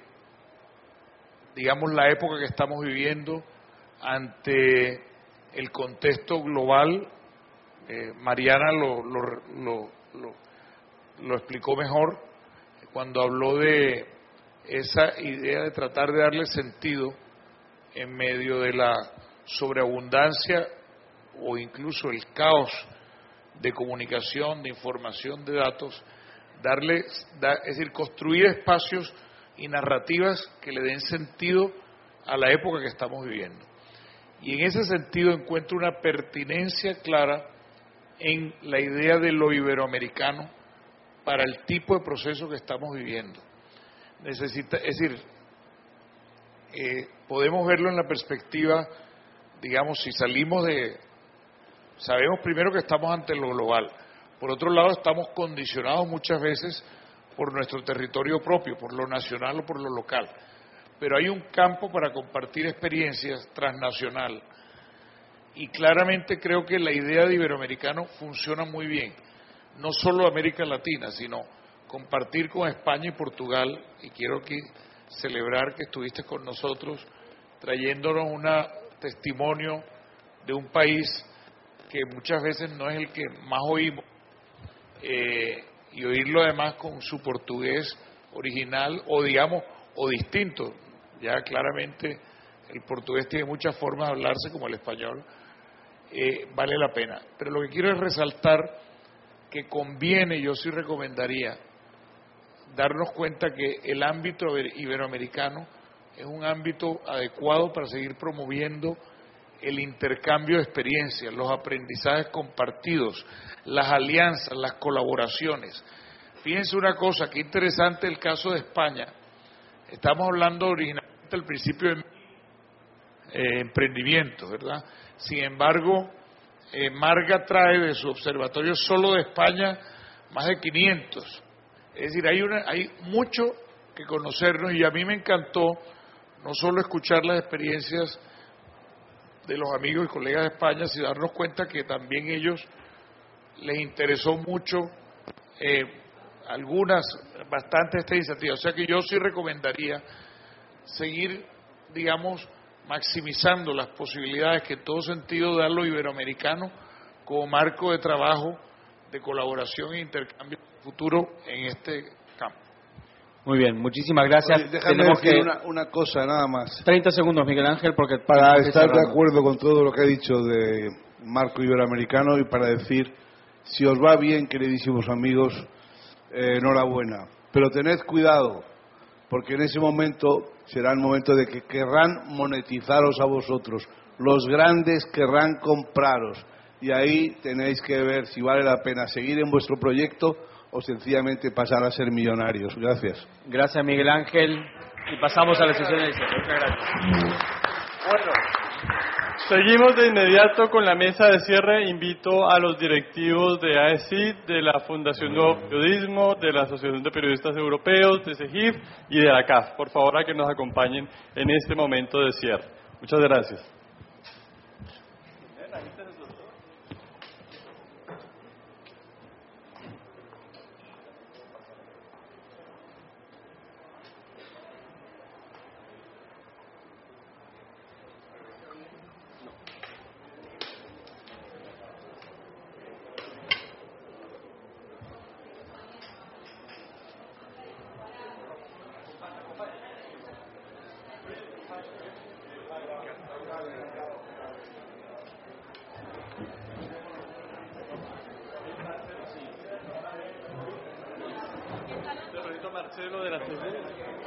digamos, la época que estamos viviendo, ante el contexto global. eh, Mariana lo, lo, lo, lo, lo explicó mejor cuando habló de esa idea de tratar de darle sentido en medio de la sobreabundancia o incluso el caos de comunicación, de información, de datos, darle, da, es decir, construir espacios y narrativas que le den sentido a la época que estamos viviendo. Y en ese sentido encuentro una pertinencia clara en la idea de lo iberoamericano para el tipo de proceso que estamos viviendo. Necesita, es decir, eh, podemos verlo en la perspectiva, digamos, si salimos de, sabemos primero que estamos ante lo global, por otro lado estamos condicionados muchas veces por nuestro territorio propio, por lo nacional o por lo local, pero hay un campo para compartir experiencias transnacional y claramente creo que la idea de iberoamericano funciona muy bien, no solo América Latina, sino compartir con España y Portugal, y quiero aquí celebrar que estuviste con nosotros trayéndonos un testimonio de un país que muchas veces no es el que más oímos, eh, y oírlo además con su portugués original o digamos, o distinto. Ya claramente el portugués tiene muchas formas de hablarse como el español, eh, vale la pena. Pero lo que quiero es resaltar que conviene, yo sí recomendaría, darnos cuenta que el ámbito iberoamericano es un ámbito adecuado para seguir promoviendo el intercambio de experiencias, los aprendizajes compartidos, las alianzas, las colaboraciones. Fíjense una cosa, qué interesante el caso de España. Estamos hablando originalmente del principio de eh, emprendimiento, ¿verdad? Sin embargo, eh, Marga trae de su observatorio solo de España más de quinientos. Es decir, hay, una, hay mucho que conocernos y a mí me encantó no solo escuchar las experiencias de los amigos y colegas de España, sino darnos cuenta que también ellos les interesó mucho eh, algunas, bastantes esta iniciativa. O sea que yo sí recomendaría seguir, digamos, maximizando las posibilidades que en todo sentido da lo iberoamericano como marco de trabajo, de colaboración e intercambio futuro en este campo. Muy bien, muchísimas gracias. Oye, déjame Tenemos decir que... una, una cosa nada más. treinta segundos, Miguel Ángel, porque... Para estar de acuerdo con todo lo que ha dicho de marco iberoamericano y para decir, si os va bien, queridísimos amigos, eh, enhorabuena. Pero tened cuidado, porque en ese momento será el momento de que querrán monetizaros a vosotros. Los grandes querrán compraros. Y ahí tenéis que ver si vale la pena seguir en vuestro proyecto o sencillamente pasar a ser millonarios. Gracias. Gracias, Miguel Ángel. Y pasamos a la sesión de cierre. Muchas gracias. Bueno, seguimos de inmediato con la mesa de cierre. Invito a los directivos de A E C I D, de la Fundación Nuevo Periodismo, de la Asociación de Periodistas Europeos, de CEGIF y de la C A F, por favor, a que nos acompañen en este momento de cierre. Muchas gracias. Marcelo de la C D.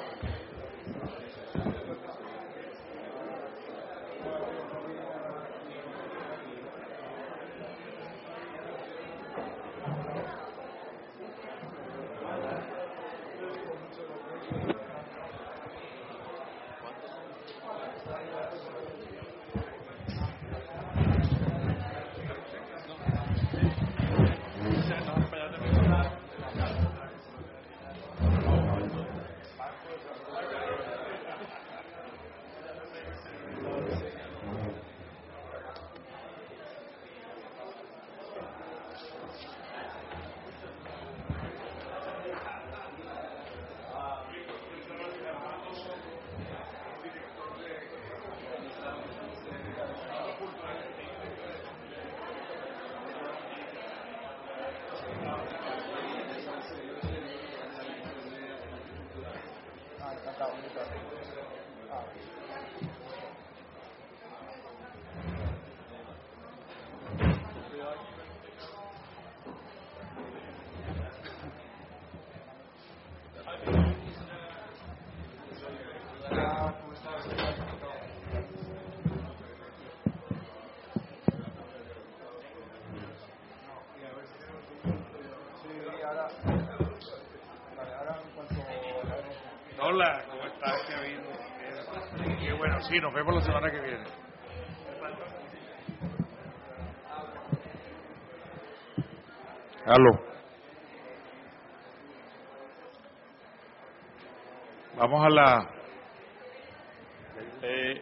Hola, ¿cómo estás, Kevin? Qué bueno, sí, nos vemos la semana que viene. Aló. Vamos a la... Eh,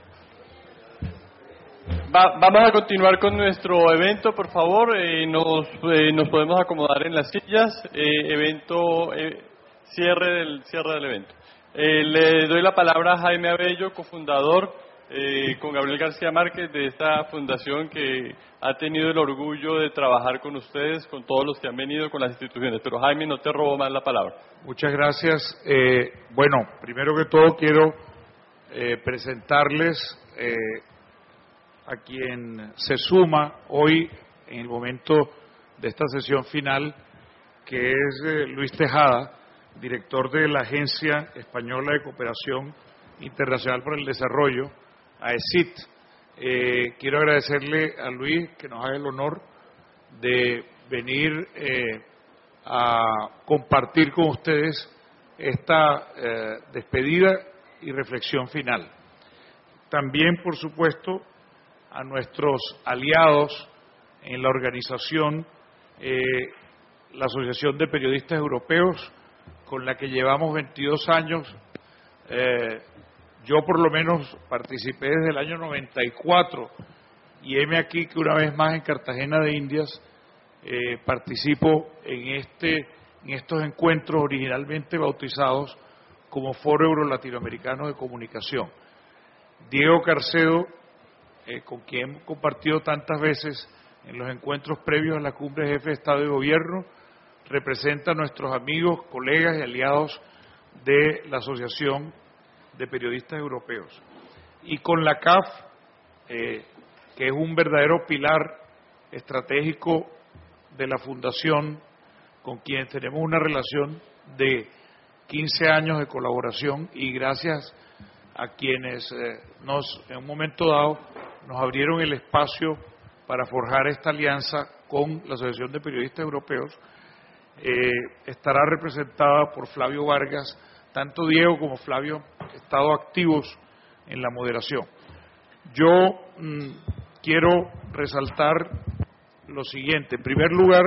va, vamos a continuar con nuestro evento, por favor. Eh, nos, eh, nos podemos acomodar en las sillas. Eh, evento... Eh, Cierre del, cierre del evento. Eh, le doy la palabra a Jaime Abello, cofundador, eh, con Gabriel García Márquez, de esta fundación que ha tenido el orgullo de trabajar con ustedes, con todos los que han venido, con las instituciones. Pero Jaime, no te robo más la palabra. Muchas gracias. Eh, bueno, primero que todo quiero eh, presentarles eh, a quien se suma hoy en el momento de esta sesión final, que es eh, Luis Tejada, director de la Agencia Española de Cooperación Internacional por el Desarrollo, A E C I D. Eh, quiero agradecerle a Luis que nos haga el honor de venir eh, a compartir con ustedes esta eh, despedida y reflexión final. También, por supuesto, a nuestros aliados en la organización, eh, la Asociación de Periodistas Europeos, con la que llevamos veintidós años. Eh, yo por lo menos participé desde el año noventa y cuatro y heme aquí que una vez más en Cartagena de Indias eh, participo en, este, en estos encuentros originalmente bautizados como Foro Euro Latinoamericano de Comunicación. Diego Carcedo, eh, con quien hemos compartido tantas veces en los encuentros previos a la Cumbre de Jefes de Estado y Gobierno, representa a nuestros amigos, colegas y aliados de la Asociación de Periodistas Europeos. Y con la C A F, eh, que es un verdadero pilar estratégico de la Fundación, con quienes tenemos una relación de quince años de colaboración y gracias a quienes eh, nos, en un momento dado, nos abrieron el espacio para forjar esta alianza con la Asociación de Periodistas Europeos, eh, estará representada por Flavio Vargas. Tanto Diego como Flavio han estado activos en la moderación. Yo mmm, quiero resaltar lo siguiente. En primer lugar,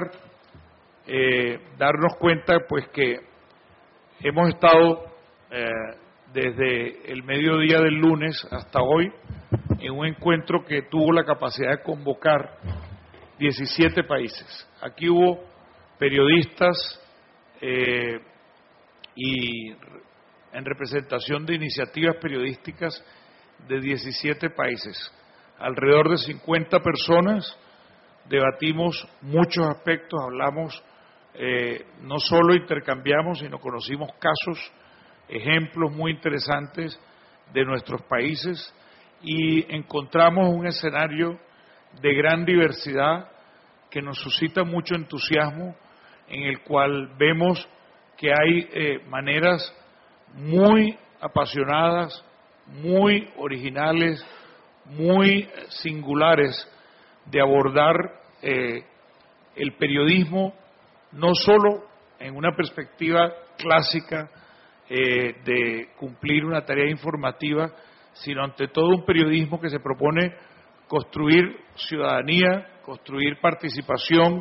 eh, darnos cuenta pues que hemos estado eh, desde el mediodía del lunes hasta hoy en un encuentro que tuvo la capacidad de convocar diecisiete países. Aquí hubo periodistas eh, y en representación de iniciativas periodísticas de diecisiete países. Alrededor de cincuenta personas, debatimos muchos aspectos, hablamos, eh, no solo intercambiamos, sino conocimos casos, ejemplos muy interesantes de nuestros países y encontramos un escenario de gran diversidad que nos suscita mucho entusiasmo, en el cual vemos que hay eh, maneras muy apasionadas, muy originales, muy singulares de abordar eh, el periodismo, no solo en una perspectiva clásica eh, de cumplir una tarea informativa, sino ante todo un periodismo que se propone construir ciudadanía, construir participación,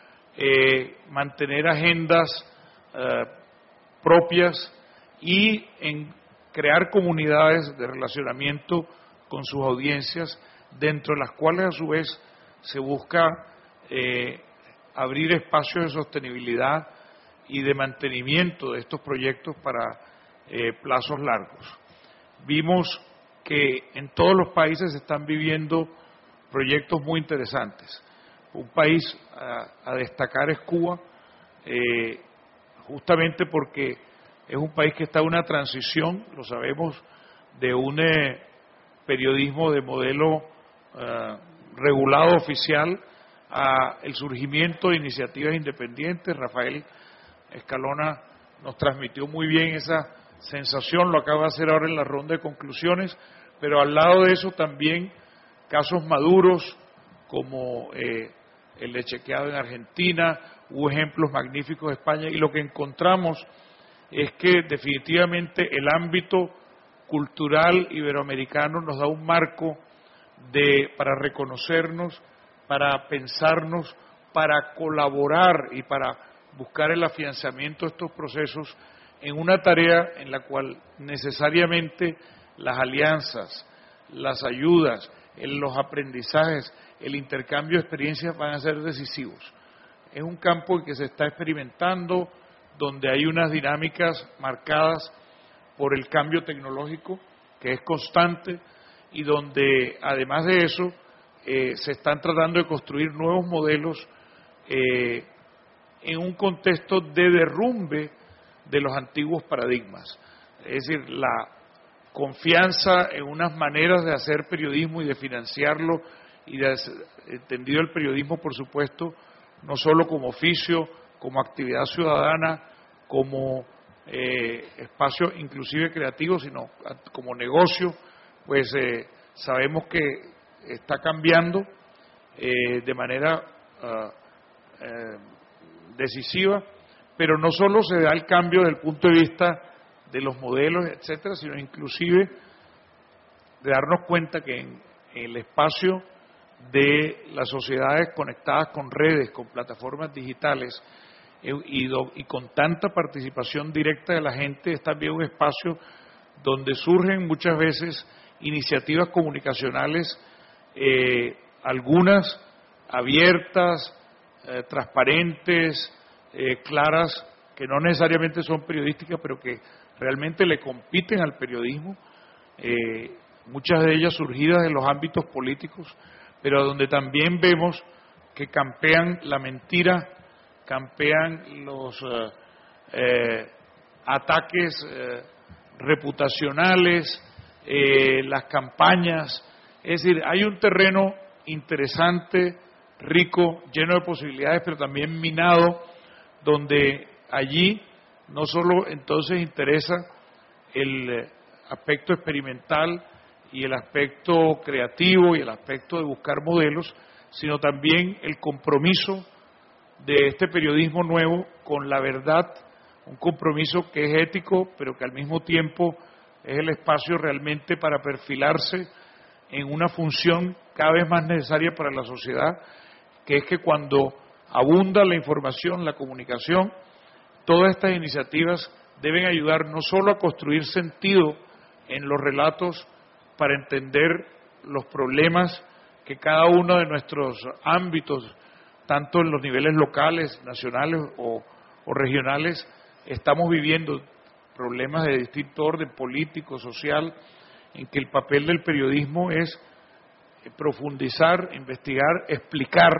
eh, mantener agendas eh, propias y en crear comunidades de relacionamiento con sus audiencias, dentro de las cuales a su vez se busca eh, abrir espacios de sostenibilidad y de mantenimiento de estos proyectos para eh, plazos largos. Vimos que en todos los países se están viviendo proyectos muy interesantes. Un país a, a destacar es Cuba, eh, justamente porque es un país que está en una transición, lo sabemos, de un eh, periodismo de modelo eh, regulado oficial a el surgimiento de iniciativas independientes. Rafael Escalona nos transmitió muy bien esa sensación, lo acaba de hacer ahora en la ronda de conclusiones, pero al lado de eso también casos maduros como eh, el de Chequeado en Argentina, hubo ejemplos magníficos de España, y lo que encontramos es que definitivamente el ámbito cultural iberoamericano nos da un marco de, para reconocernos, para pensarnos, para colaborar y para buscar el afianzamiento de estos procesos en una tarea en la cual necesariamente las alianzas, las ayudas, los aprendizajes, el intercambio de experiencias van a ser decisivos. Es un campo en que se está experimentando, donde hay unas dinámicas marcadas por el cambio tecnológico, que es constante, y donde además de eso eh, se están tratando de construir nuevos modelos eh, en un contexto de derrumbe de los antiguos paradigmas. Es decir, la confianza en unas maneras de hacer periodismo y de financiarlo, y de, entendido el periodismo, por supuesto, no solo como oficio, como actividad ciudadana, como eh, espacio inclusive creativo, sino como negocio, pues eh, sabemos que está cambiando eh, de manera uh, eh, decisiva, pero no solo se da el cambio desde el punto de vista de los modelos, etcétera, sino inclusive de darnos cuenta que en, en el espacio de las sociedades conectadas con redes, con plataformas digitales eh, y, do, y con tanta participación directa de la gente, es también un espacio donde surgen muchas veces iniciativas comunicacionales, eh, algunas abiertas, eh, transparentes, eh, claras, que no necesariamente son periodísticas, pero que realmente le compiten al periodismo, eh, muchas de ellas surgidas de los ámbitos políticos, pero donde también vemos que campean la mentira, campean los eh, eh, ataques eh, reputacionales, eh, las campañas. Es decir, hay un terreno interesante, rico, lleno de posibilidades, pero también minado donde allí no solo entonces interesa el aspecto experimental y el aspecto creativo y el aspecto de buscar modelos, sino también el compromiso de este periodismo nuevo con la verdad, un compromiso que es ético, pero que al mismo tiempo es el espacio realmente para perfilarse en una función cada vez más necesaria para la sociedad, que es que cuando abunda la información, la comunicación, todas estas iniciativas deben ayudar no solo a construir sentido en los relatos para entender los problemas que cada uno de nuestros ámbitos, tanto en los niveles locales, nacionales o, o regionales, estamos viviendo problemas de distinto orden político, social, en que el papel del periodismo es profundizar, investigar, explicar,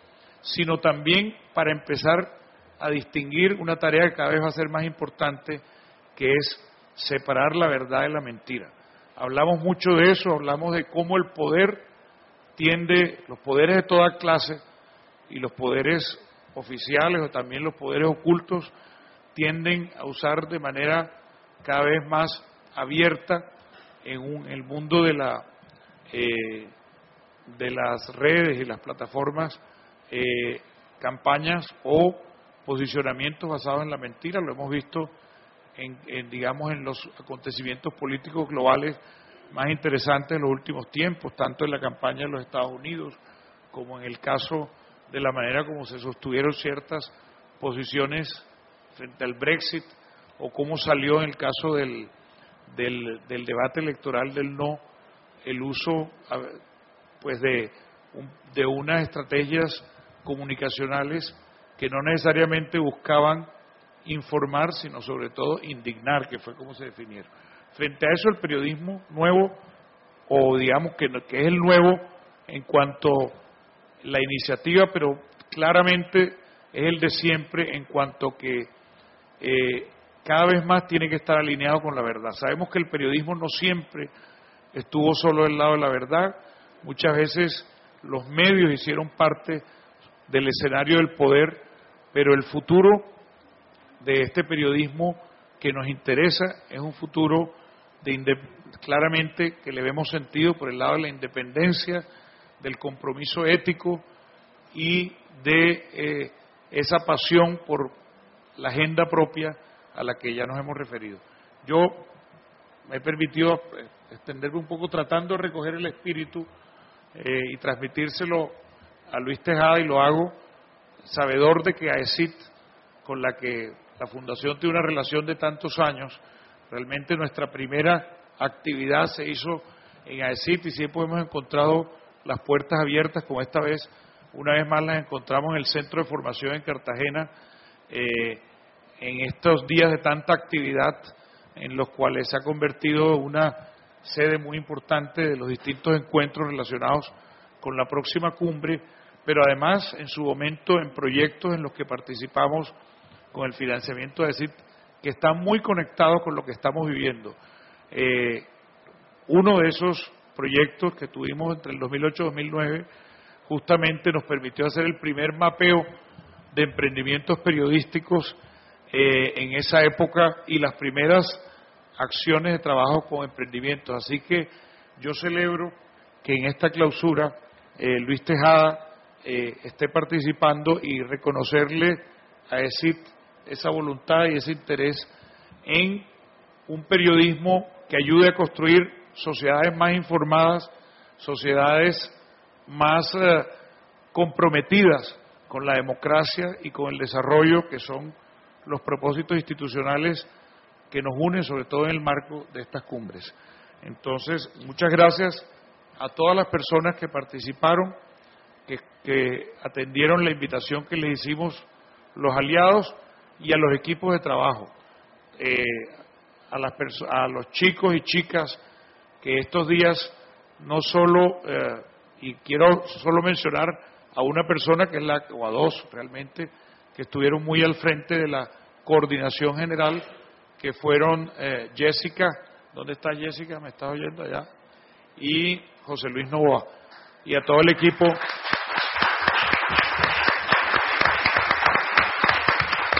sino también para empezar a distinguir una tarea que cada vez va a ser más importante, que es separar la verdad de la mentira. Hablamos mucho de eso, hablamos de cómo el poder tiende, los poderes de toda clase y los poderes oficiales o también los poderes ocultos tienden a usar de manera cada vez más abierta en un, el mundo de la eh, de las redes y las plataformas eh, campañas o posicionamientos basados en la mentira. Lo hemos visto en, en digamos en los acontecimientos políticos globales más interesantes de los últimos tiempos, tanto en la campaña de los Estados Unidos como en el caso de la manera como se sostuvieron ciertas posiciones frente al Brexit, o cómo salió en el caso del, del, del debate electoral del no, el uso pues de, un, de unas estrategias comunicacionales que no necesariamente buscaban informar, sino sobre todo indignar, que fue como se definieron. Frente a eso, el periodismo nuevo, o digamos que, que es el nuevo en cuanto a la iniciativa, pero claramente es el de siempre en cuanto que eh, cada vez más tiene que estar alineado con la verdad. Sabemos que el periodismo no siempre estuvo solo del lado de la verdad, muchas veces los medios hicieron parte del escenario del poder, pero el futuro de este periodismo que nos interesa es un futuro de claramente que le vemos sentido por el lado de la independencia, del compromiso ético y de eh, esa pasión por la agenda propia a la que ya nos hemos referido. Yo me he permitido extenderme un poco tratando de recoger el espíritu eh, y transmitírselo a Luis Tejada, y lo hago sabedor de que AECIT, con la que la Fundación tiene una relación de tantos años, realmente nuestra primera actividad se hizo en AECIT y siempre hemos encontrado las puertas abiertas, como esta vez, una vez más las encontramos en el Centro de Formación en Cartagena, eh, en estos días de tanta actividad en los cuales se ha convertido en una sede muy importante de los distintos encuentros relacionados con la próxima cumbre, pero además en su momento en proyectos en los que participamos con el financiamiento de AECIT, que están muy conectados con lo que estamos viviendo. Eh, uno de esos proyectos que tuvimos entre el dos mil ocho y dos mil nueve justamente nos permitió hacer el primer mapeo de emprendimientos periodísticos eh, en esa época y las primeras acciones de trabajo con emprendimientos. Así que yo celebro que en esta clausura eh, Luis Tejada eh, esté participando y reconocerle a AECIT esa voluntad y ese interés en un periodismo que ayude a construir sociedades más informadas, sociedades más eh, comprometidas con la democracia y con el desarrollo, que son los propósitos institucionales que nos unen, sobre todo en el marco de estas cumbres. Entonces, muchas gracias a todas las personas que participaron, que, que atendieron la invitación que les hicimos los aliados, y a los equipos de trabajo, eh, a, las a los chicos y chicas que estos días no solo, eh, y quiero solo mencionar a una persona que es la, o a dos realmente, que estuvieron muy al frente de la coordinación general, que fueron eh, Jessica, ¿dónde está Jessica? ¿Me estás oyendo allá? Y José Luis Novoa, y a todo el equipo.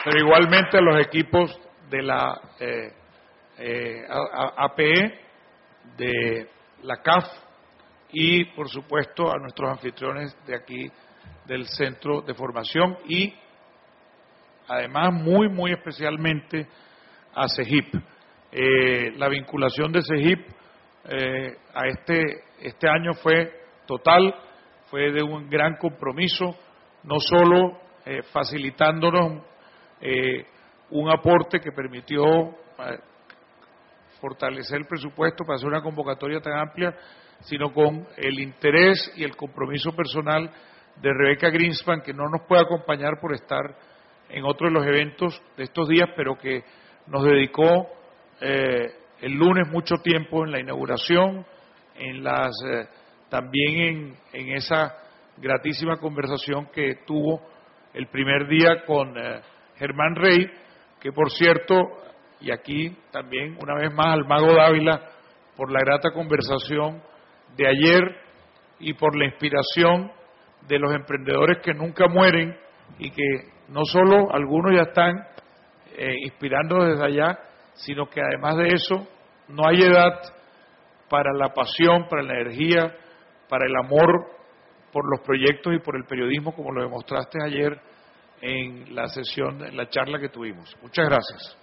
pero igualmente a los equipos de la eh, eh, A P E, de la C A F y, por supuesto, a nuestros anfitriones de aquí del Centro de Formación y, además, muy, muy especialmente a CEGIP. Eh, la vinculación de CEGIP eh, a este, este año fue total, fue de un gran compromiso, no solo eh, facilitándonos eh, un aporte que permitió eh, fortalecer el presupuesto para hacer una convocatoria tan amplia, sino con el interés y el compromiso personal de Rebeca Greenspan, que no nos puede acompañar por estar en otro de los eventos de estos días, pero que nos dedicó eh, el lunes mucho tiempo en la inauguración, en las eh, también en, en esa gratísima conversación que tuvo el primer día con eh, Germán Rey, que por cierto, y aquí también una vez más al Mago Dávila por la grata conversación de ayer y por la inspiración de los emprendedores que nunca mueren y que no solo algunos ya están eh, inspirando desde allá, sino que además de eso no hay edad para la pasión, para la energía, para el amor por los proyectos y por el periodismo, como lo demostraste ayer en la sesión, en la charla que tuvimos. Muchas gracias.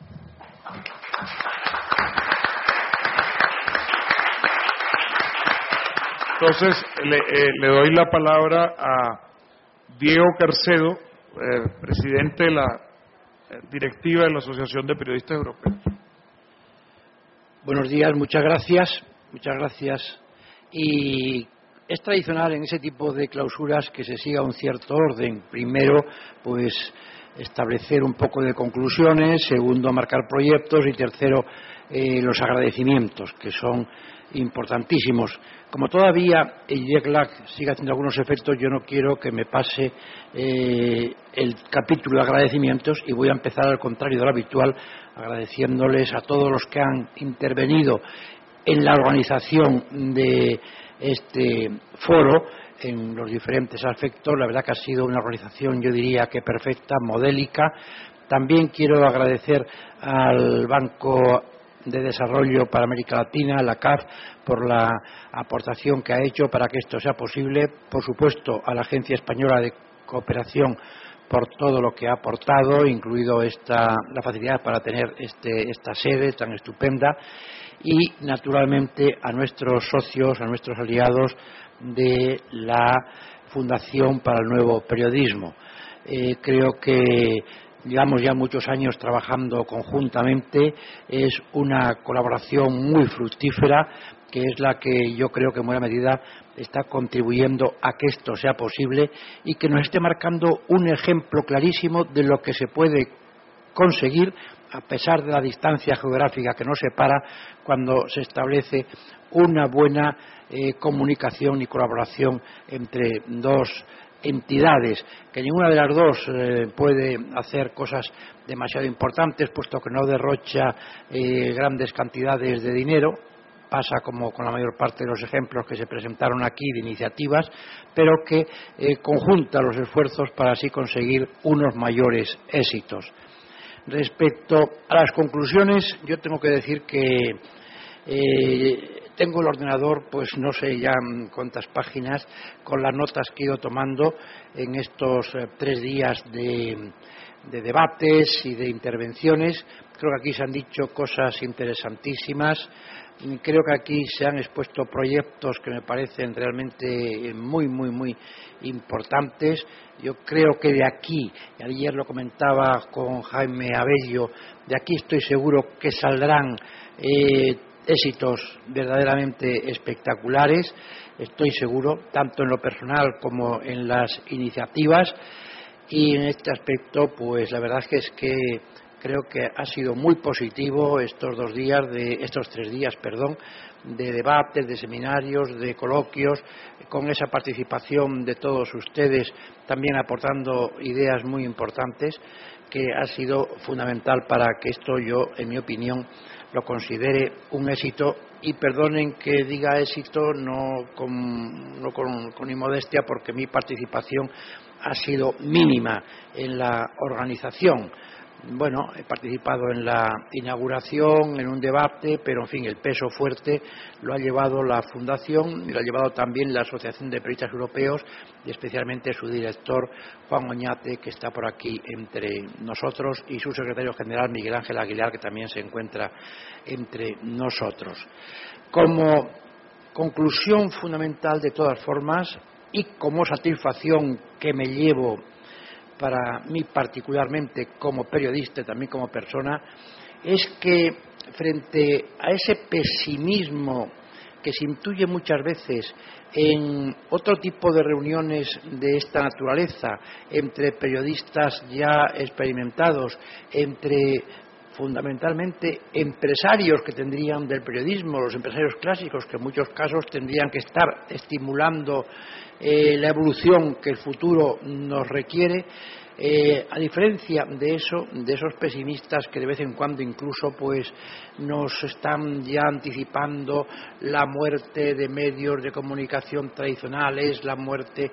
Entonces, le, eh, le doy la palabra a Diego Carcedo, eh, presidente de la eh, directiva de la Asociación de Periodistas Europeos. Buenos días, muchas gracias, muchas gracias. Y es tradicional en ese tipo de clausuras que se siga un cierto orden. Primero, pues establecer un poco de conclusiones, segundo, marcar proyectos y tercero, eh, los agradecimientos, que son importantísimos. Como todavía el jet lag sigue haciendo algunos efectos, yo no quiero que me pase eh, el capítulo de agradecimientos y voy a empezar al contrario de lo habitual, agradeciéndoles a todos los que han intervenido en la organización de este foro en los diferentes aspectos. La verdad que ha sido una organización, yo diría que perfecta, modélica. También quiero agradecer al Banco de Desarrollo para América Latina, la C A F, por la aportación que ha hecho para que esto sea posible. Por supuesto, a la Agencia Española de Cooperación por todo lo que ha aportado, incluido esta, la facilidad para tener este, esta sede tan estupenda. Y, naturalmente, a nuestros socios, a nuestros aliados de la Fundación para el Nuevo Periodismo. Eh, creo que llevamos ya muchos años trabajando conjuntamente, es una colaboración muy fructífera, que es la que yo creo que en buena medida está contribuyendo a que esto sea posible y que nos esté marcando un ejemplo clarísimo de lo que se puede conseguir a pesar de la distancia geográfica que nos separa, cuando se establece una buena eh, comunicación y colaboración entre dos entidades, que ninguna de las dos eh, puede hacer cosas demasiado importantes, puesto que no derrocha eh, grandes cantidades de dinero. Pasa como con la mayor parte de los ejemplos que se presentaron aquí de iniciativas, pero que eh, conjunta los esfuerzos para así conseguir unos mayores éxitos. Respecto a las conclusiones, yo tengo que decir que eh, tengo el ordenador, pues no sé ya cuántas páginas, con las notas que he ido tomando en estos eh, tres días de, de debates y de intervenciones. Creo que aquí se han dicho cosas interesantísimas. Creo que aquí se han expuesto proyectos que me parecen realmente muy, muy, muy importantes. Yo creo que de aquí, y ayer lo comentaba con Jaime Abello, de aquí estoy seguro que saldrán eh, éxitos verdaderamente espectaculares. Estoy seguro, tanto en lo personal como en las iniciativas. Y en este aspecto, pues la verdad es que es que creo que ha sido muy positivo estos dos días, de estos tres días, perdón, de debates, de seminarios, de coloquios, con esa participación de todos ustedes, también aportando ideas muy importantes, que ha sido fundamental para que esto yo, en mi opinión, lo considere un éxito. Y perdonen que diga éxito, no con, no con, con inmodestia, porque mi participación ha sido mínima en la organización. bueno, he participado en la inauguración, en un debate, pero en fin, el peso fuerte lo ha llevado la Fundación y lo ha llevado también la Asociación de Periodistas Europeos y especialmente su director, Juan Oñate, que está por aquí entre nosotros, y su secretario general, Miguel Ángel Aguilar, que también se encuentra entre nosotros. Como conclusión fundamental, de todas formas, y como satisfacción que me llevo para mí particularmente como periodista y también como persona, es que frente a ese pesimismo que se intuye muchas veces en otro tipo de reuniones de esta naturaleza, entre periodistas ya experimentados, entre fundamentalmente empresarios que tendrían del periodismo, los empresarios clásicos, que en muchos casos tendrían que estar estimulando eh, la evolución que el futuro nos requiere, eh, a diferencia de eso, de esos pesimistas que de vez en cuando incluso pues nos están ya anticipando la muerte de medios de comunicación tradicionales, la muerte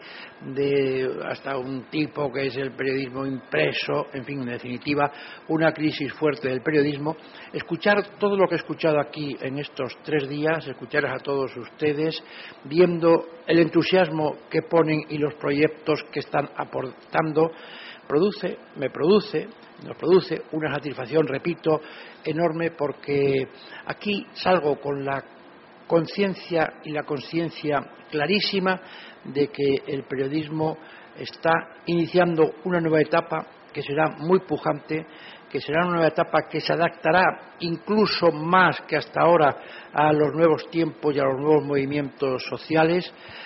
de hasta un tipo que es el periodismo impreso, en fin, en definitiva, una crisis fuerte del periodismo. Escuchar todo lo que he escuchado aquí en estos tres días, escuchar a todos ustedes, viendo el entusiasmo que ponen y los proyectos que están aportando, produce, me produce, nos produce una satisfacción, repito, enorme, porque aquí salgo con la conciencia y la conciencia clarísima de que el periodismo está iniciando una nueva etapa que será muy pujante, que será una nueva etapa que se adaptará incluso más que hasta ahora a los nuevos tiempos y a los nuevos movimientos sociales,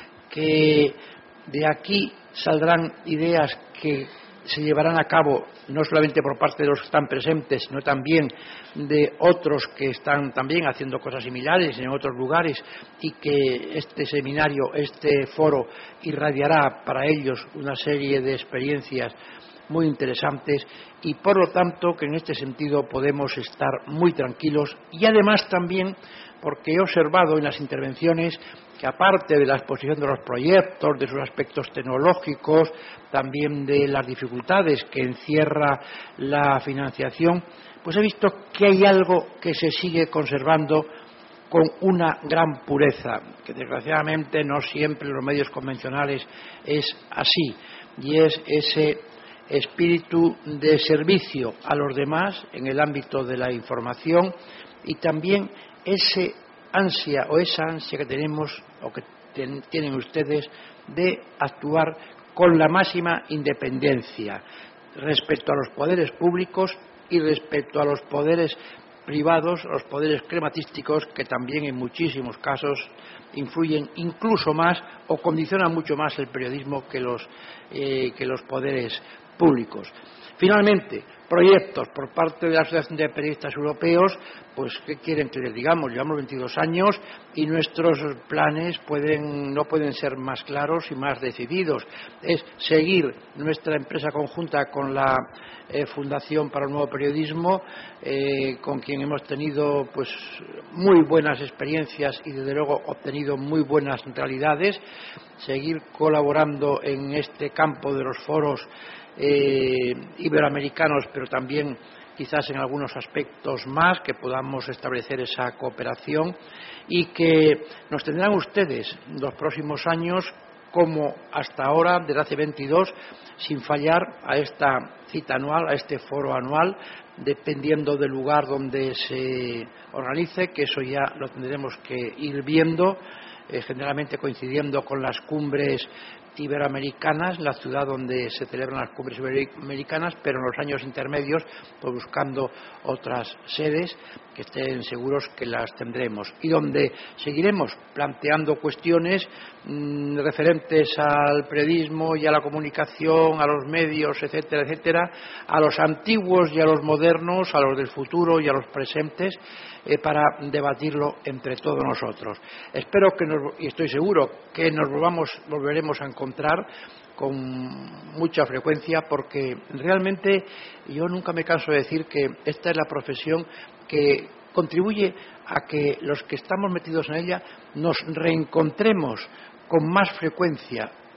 que de aquí saldrán ideas que se llevarán a cabo no solamente por parte de los que están presentes, sino también de otros que están también haciendo cosas similares en otros lugares, y que este seminario, este foro, irradiará para ellos una serie de experiencias muy interesantes, y por lo tanto que en este sentido podemos estar muy tranquilos. Y además también porque he observado en las intervenciones que, aparte de la exposición de los proyectos, de sus aspectos tecnológicos, también de las dificultades que encierra la financiación, pues he visto que hay algo que se sigue conservando con una gran pureza, que desgraciadamente no siempre en los medios convencionales es así, y es ese espíritu de servicio a los demás en el ámbito de la información, y también ese ansia o esa ansia que tenemos o que ten, tienen ustedes de actuar con la máxima independencia respecto a los poderes públicos y respecto a los poderes privados, los poderes crematísticos, que también en muchísimos casos influyen incluso más o condicionan mucho más el periodismo que los, eh, que los poderes públicos. Finalmente, proyectos por parte de la Asociación de Periodistas Europeos, pues ¿qué quieren que les digamos? Llevamos veintidós años y nuestros planes pueden, no pueden ser más claros y más decididos. Es seguir nuestra empresa conjunta con la eh, Fundación para el Nuevo Periodismo, eh, con quien hemos tenido pues muy buenas experiencias y desde luego obtenido muy buenas realidades, seguir colaborando en este campo de los foros Eh, iberoamericanos, pero también quizás en algunos aspectos más, que podamos establecer esa cooperación, y que nos tendrán ustedes los próximos años, como hasta ahora, desde hace veintidós, sin fallar a esta cita anual, a este foro anual, dependiendo del lugar donde se organice, que eso ya lo tendremos que ir viendo, eh, generalmente coincidiendo con las cumbres iberoamericanas, la ciudad donde se celebran las cumbres iberoamericanas, pero en los años intermedios pues buscando otras sedes que estén seguros que las tendremos, y donde seguiremos planteando cuestiones mmm, referentes al periodismo y a la comunicación, a los medios, etcétera, etcétera, a los antiguos y a los modernos, a los del futuro y a los presentes, eh, para debatirlo entre todos nosotros. Espero que nos, y estoy seguro que nos volvamos, volveremos a encontrar con mucha frecuencia, porque realmente yo nunca me canso de decir que esta es la profesión que contribuye a que los que estamos metidos en ella nos reencontremos con más frecuencia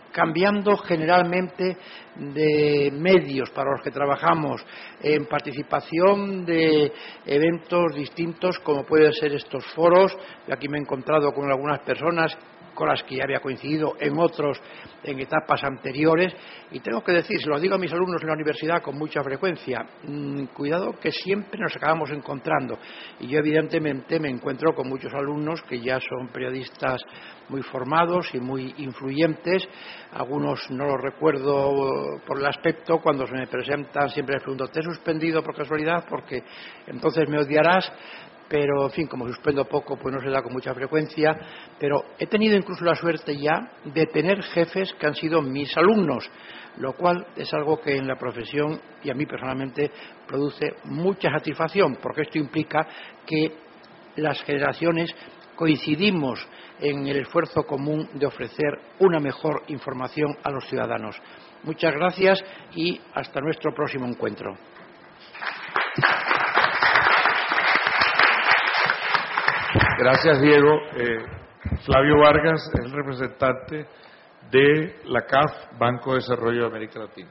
cambiando generalmente de medios para los que trabajamos, en participación de eventos distintos como pueden ser estos foros. Yo aquí me he encontrado con algunas personas con las que ya había coincidido en otros, en etapas anteriores, y tengo que decir, se lo digo a mis alumnos en la universidad con mucha frecuencia, mmm, cuidado que siempre nos acabamos encontrando, y yo evidentemente me encuentro con muchos alumnos que ya son periodistas muy formados y muy influyentes. Algunos no los recuerdo por el aspecto, cuando se me presentan siempre les pregunto, ¿te he suspendido por casualidad? Porque entonces me odiarás. Pero, en fin, como suspendo poco, pues no se da con mucha frecuencia. Pero he tenido incluso la suerte ya de tener jefes que han sido mis alumnos, lo cual es algo que en la profesión y a mí personalmente produce mucha satisfacción, porque esto implica que las generaciones coincidimos en el esfuerzo común de ofrecer una mejor información a los ciudadanos. Muchas gracias y hasta nuestro próximo encuentro. Gracias, Diego. Eh, Flavio Vargas es el representante de la C A F, Banco de Desarrollo de América Latina.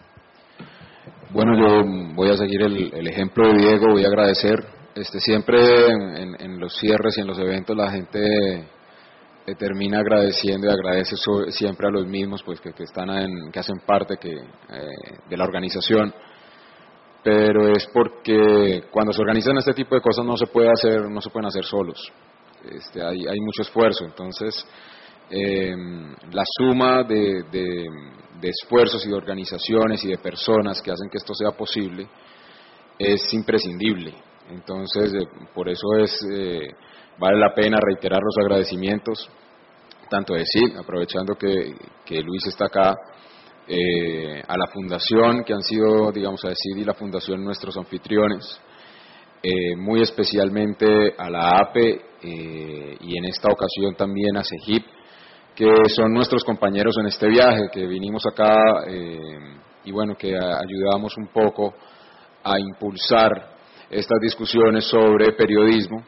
Bueno, yo voy a seguir el, el ejemplo de Diego, voy a agradecer. Este, siempre en, en, en los cierres y en los eventos la gente eh, termina agradeciendo y agradece so, siempre a los mismos pues que, que están en, que hacen parte que, eh, de la organización. Pero es porque cuando se organizan este tipo de cosas no se puede hacer, no se pueden hacer solos. Este, hay, hay mucho esfuerzo, entonces eh, la suma de, de, de esfuerzos y de organizaciones y de personas que hacen que esto sea posible es imprescindible. Entonces eh, por eso es eh, vale la pena reiterar los agradecimientos tanto de C I D, aprovechando que, que Luis está acá, eh, a la fundación, que han sido, digamos, a C I D y la fundación nuestros anfitriones, eh, muy especialmente a la A P E eh, y en esta ocasión también a CEGIP, que son nuestros compañeros en este viaje, que vinimos acá eh, y bueno, que a, ayudamos un poco a impulsar estas discusiones sobre periodismo.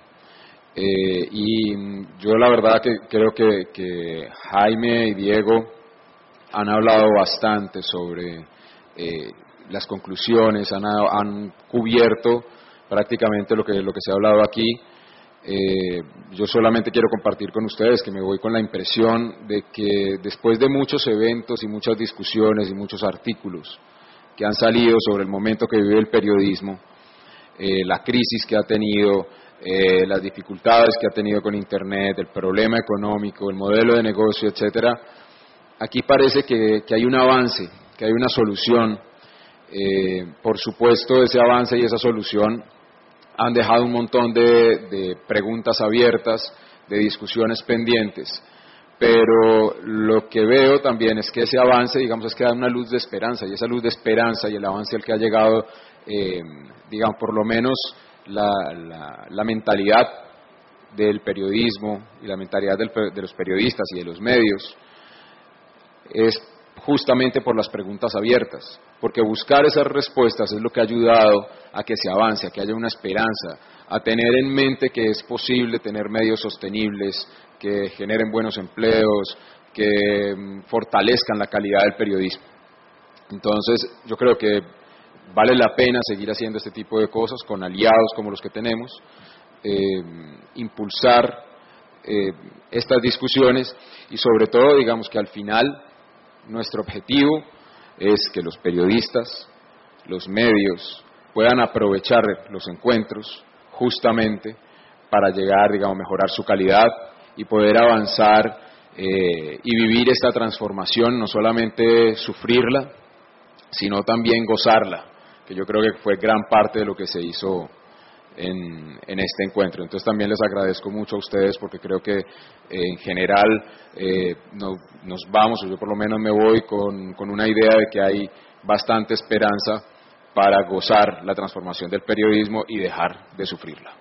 Eh, y yo la verdad que creo que, que Jaime y Diego han hablado bastante sobre eh, las conclusiones, han, han cubierto prácticamente lo que, lo que se ha hablado aquí. Eh, yo solamente quiero compartir con ustedes que me voy con la impresión de que después de muchos eventos y muchas discusiones y muchos artículos que han salido sobre el momento que vive el periodismo, eh, la crisis que ha tenido, eh, las dificultades que ha tenido con Internet, el problema económico, el modelo de negocio, etcétera, aquí parece que, que hay un avance, que hay una solución. Eh, por supuesto, ese avance y esa solución han dejado un montón de, de preguntas abiertas, de discusiones pendientes, pero lo que veo también es que ese avance, digamos, es que da una luz de esperanza, y esa luz de esperanza y el avance al que ha llegado, eh, digamos, por lo menos la, la, la mentalidad del periodismo y la mentalidad del, de los periodistas y de los medios, es justamente por las preguntas abiertas, porque buscar esas respuestas es lo que ha ayudado a que se avance, a que haya una esperanza, a tener en mente que es posible tener medios sostenibles, que generen buenos empleos, que fortalezcan la calidad del periodismo. Entonces, yo creo que vale la pena seguir haciendo este tipo de cosas con aliados como los que tenemos, eh, impulsar eh, estas discusiones y sobre todo, digamos que al final nuestro objetivo es que los periodistas, los medios, puedan aprovechar los encuentros justamente para llegar, digamos, a mejorar su calidad y poder avanzar eh, y vivir esta transformación, no solamente sufrirla, sino también gozarla, que yo creo que fue gran parte de lo que se hizo en, en este encuentro. Entonces también les agradezco mucho a ustedes porque creo que eh, en general eh, no, nos vamos, o yo por lo menos me voy con, con una idea de que hay bastante esperanza para gozar la transformación del periodismo y dejar de sufrirla.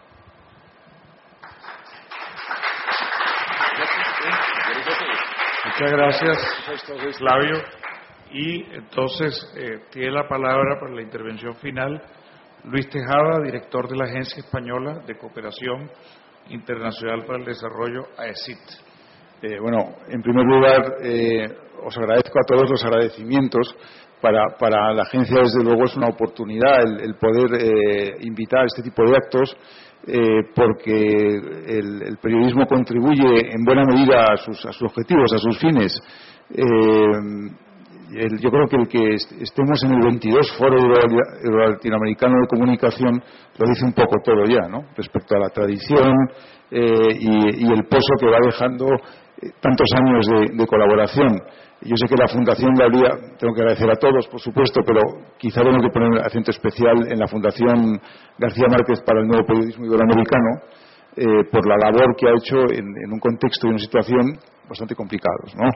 Muchas gracias, Flavio. Y entonces eh, tiene la palabra para la intervención final Luis Tejada, director de la Agencia Española de Cooperación Internacional para el Desarrollo, A E C I T. Eh, bueno, en primer lugar, eh, os agradezco a todos los agradecimientos. Para, para la agencia, desde luego, es una oportunidad el, el poder eh, invitar a este tipo de actos, eh, porque el, el periodismo contribuye en buena medida a sus, a sus objetivos, a sus fines. Eh, el, yo creo que el que estemos en el veintidós Foro Euro Latinoamericano de Comunicación lo dice un poco todo ya, ¿no? Respecto a la tradición eh, y, y el pozo que va dejando tantos años de, de colaboración. Yo sé que la Fundación Gabriela, tengo que agradecer a todos, por supuesto, pero quizá tengo que poner acento especial en la Fundación García Márquez para el Nuevo Periodismo Iberoamericano, eh, por la labor que ha hecho en, en un contexto y una situación bastante complicados, ¿no?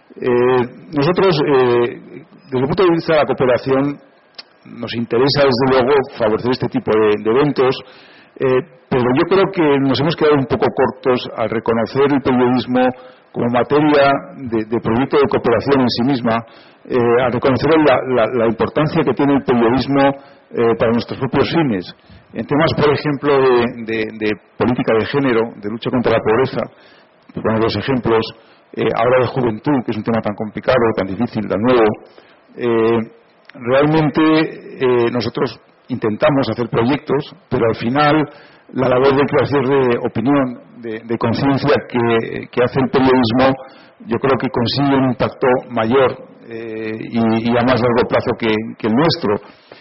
Eh, nosotros, eh, desde el punto de vista de la cooperación, nos interesa, desde luego, favorecer este tipo de, de eventos, eh, pero yo creo que nos hemos quedado un poco cortos al reconocer el periodismo como materia de, de proyecto de cooperación en sí misma, eh, al reconocer la, la, la importancia que tiene el periodismo eh, para nuestros propios fines. En temas, por ejemplo, de, de, de política de género, de lucha contra la pobreza, por poner dos ejemplos, eh, ahora de juventud, que es un tema tan complicado, tan difícil, tan nuevo, eh, realmente eh, nosotros intentamos hacer proyectos, pero al final la labor de creación de opinión, de, de conciencia que, que hace el periodismo, yo creo que consigue un impacto mayor eh, y, y a más largo plazo que, que el nuestro.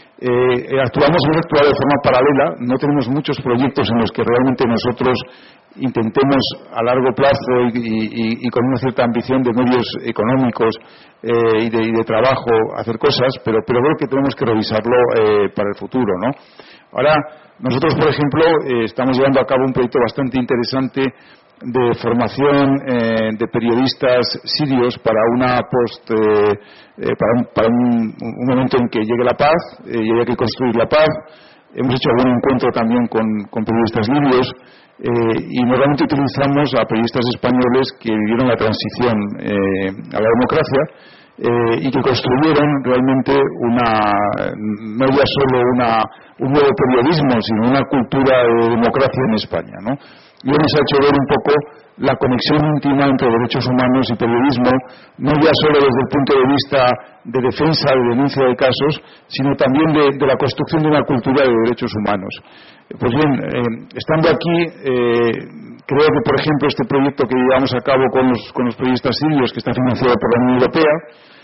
Eh, actuamos, hemos actuado de forma paralela, no tenemos muchos proyectos en los que realmente nosotros intentemos a largo plazo y, y, y con una cierta ambición de medios económicos eh, y, de, y de trabajo hacer cosas, pero, pero creo que tenemos que revisarlo eh, para el futuro, ¿no? Ahora, nosotros, por ejemplo, eh, estamos llevando a cabo un proyecto bastante interesante de formación eh, de periodistas sirios para una post eh, eh, para, un, para un, un momento en que llegue la paz eh, y haya que construir la paz. Hemos hecho algún encuentro también con, con periodistas libios eh, y normalmente utilizamos a periodistas españoles que vivieron la transición eh, a la democracia eh, y que construyeron realmente una, no ya solo una, un nuevo periodismo, sino una cultura de democracia en España, ¿no? Y nos ha hecho ver un poco la conexión íntima entre derechos humanos y periodismo, no ya solo desde el punto de vista de defensa, de denuncia de casos, sino también de, de la construcción de una cultura de derechos humanos. Pues bien, eh, estando aquí, eh, creo que, por ejemplo, este proyecto que llevamos a cabo con los, con los periodistas sirios, que está financiado por la Unión Europea,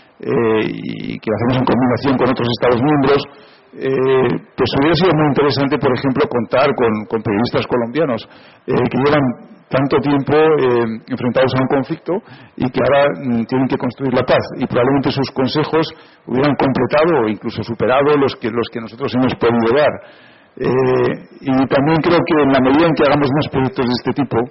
eh, y que hacemos en combinación con otros Estados miembros, Eh, pues hubiera sido muy interesante, por ejemplo, contar con, con periodistas colombianos eh, que llevan tanto tiempo eh, enfrentados a un conflicto y que ahora mm, tienen que construir la paz, y probablemente sus consejos hubieran completado o incluso superado los que, los que nosotros hemos podido dar. Eh, y también creo que en la medida en que hagamos más proyectos de este tipo,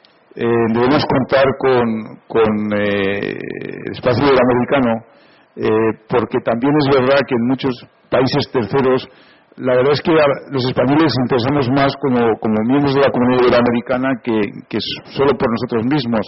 eh, debemos contar con, con eh, el espacio iberoamericano, eh, porque también es verdad que en muchos países terceros, la verdad es que los españoles nos interesamos más como, como miembros de la comunidad iberoamericana que, que solo por nosotros mismos.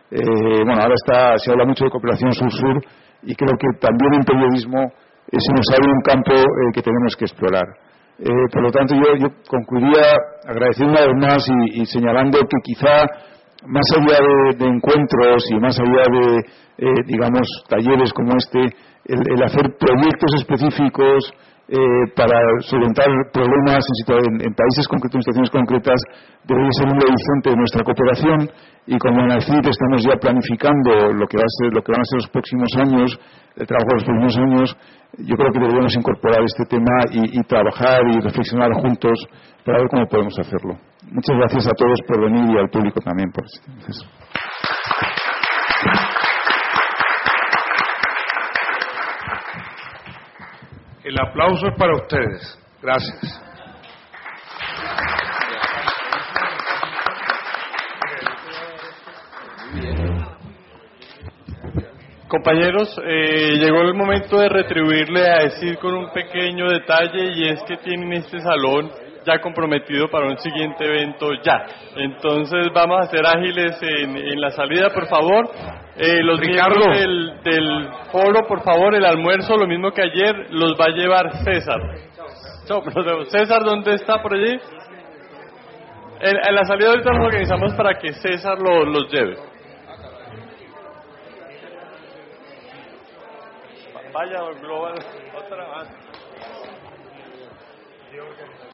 Eh, bueno, ahora está, se habla mucho de cooperación sur-sur y creo que también en periodismo eh, se nos abre un campo eh, que tenemos que explorar. Eh, por lo tanto, yo, yo concluiría agradeciendo una vez más y, y señalando que quizá más allá de, de encuentros y más allá de, eh, digamos, talleres como este, el, el hacer proyectos específicos eh, para solventar problemas en, en, en países concretos, en situaciones concretas, debería ser un horizonte de nuestra cooperación. Y como en ACID estamos ya planificando lo que va a ser, lo que van a ser los próximos años, el trabajo de los próximos años, yo creo que deberíamos incorporar este tema y, y trabajar y reflexionar juntos para ver cómo podemos hacerlo. Muchas gracias a todos por venir y al público también por eso. El aplauso es para ustedes. Gracias. Compañeros, eh, llegó el momento de retribuirle a decir con un pequeño detalle, y es que tienen este salón ya comprometido para un siguiente evento ya. Entonces vamos a ser ágiles en, en la salida, por favor. Eh, los Ricardo. miembros del, del foro, por favor, el almuerzo, lo mismo que ayer, los va a llevar César. Chao, César, ¿dónde está por allí? En, en la salida ahorita nos organizamos para que César lo, los lleve. Vaya Global, otra más.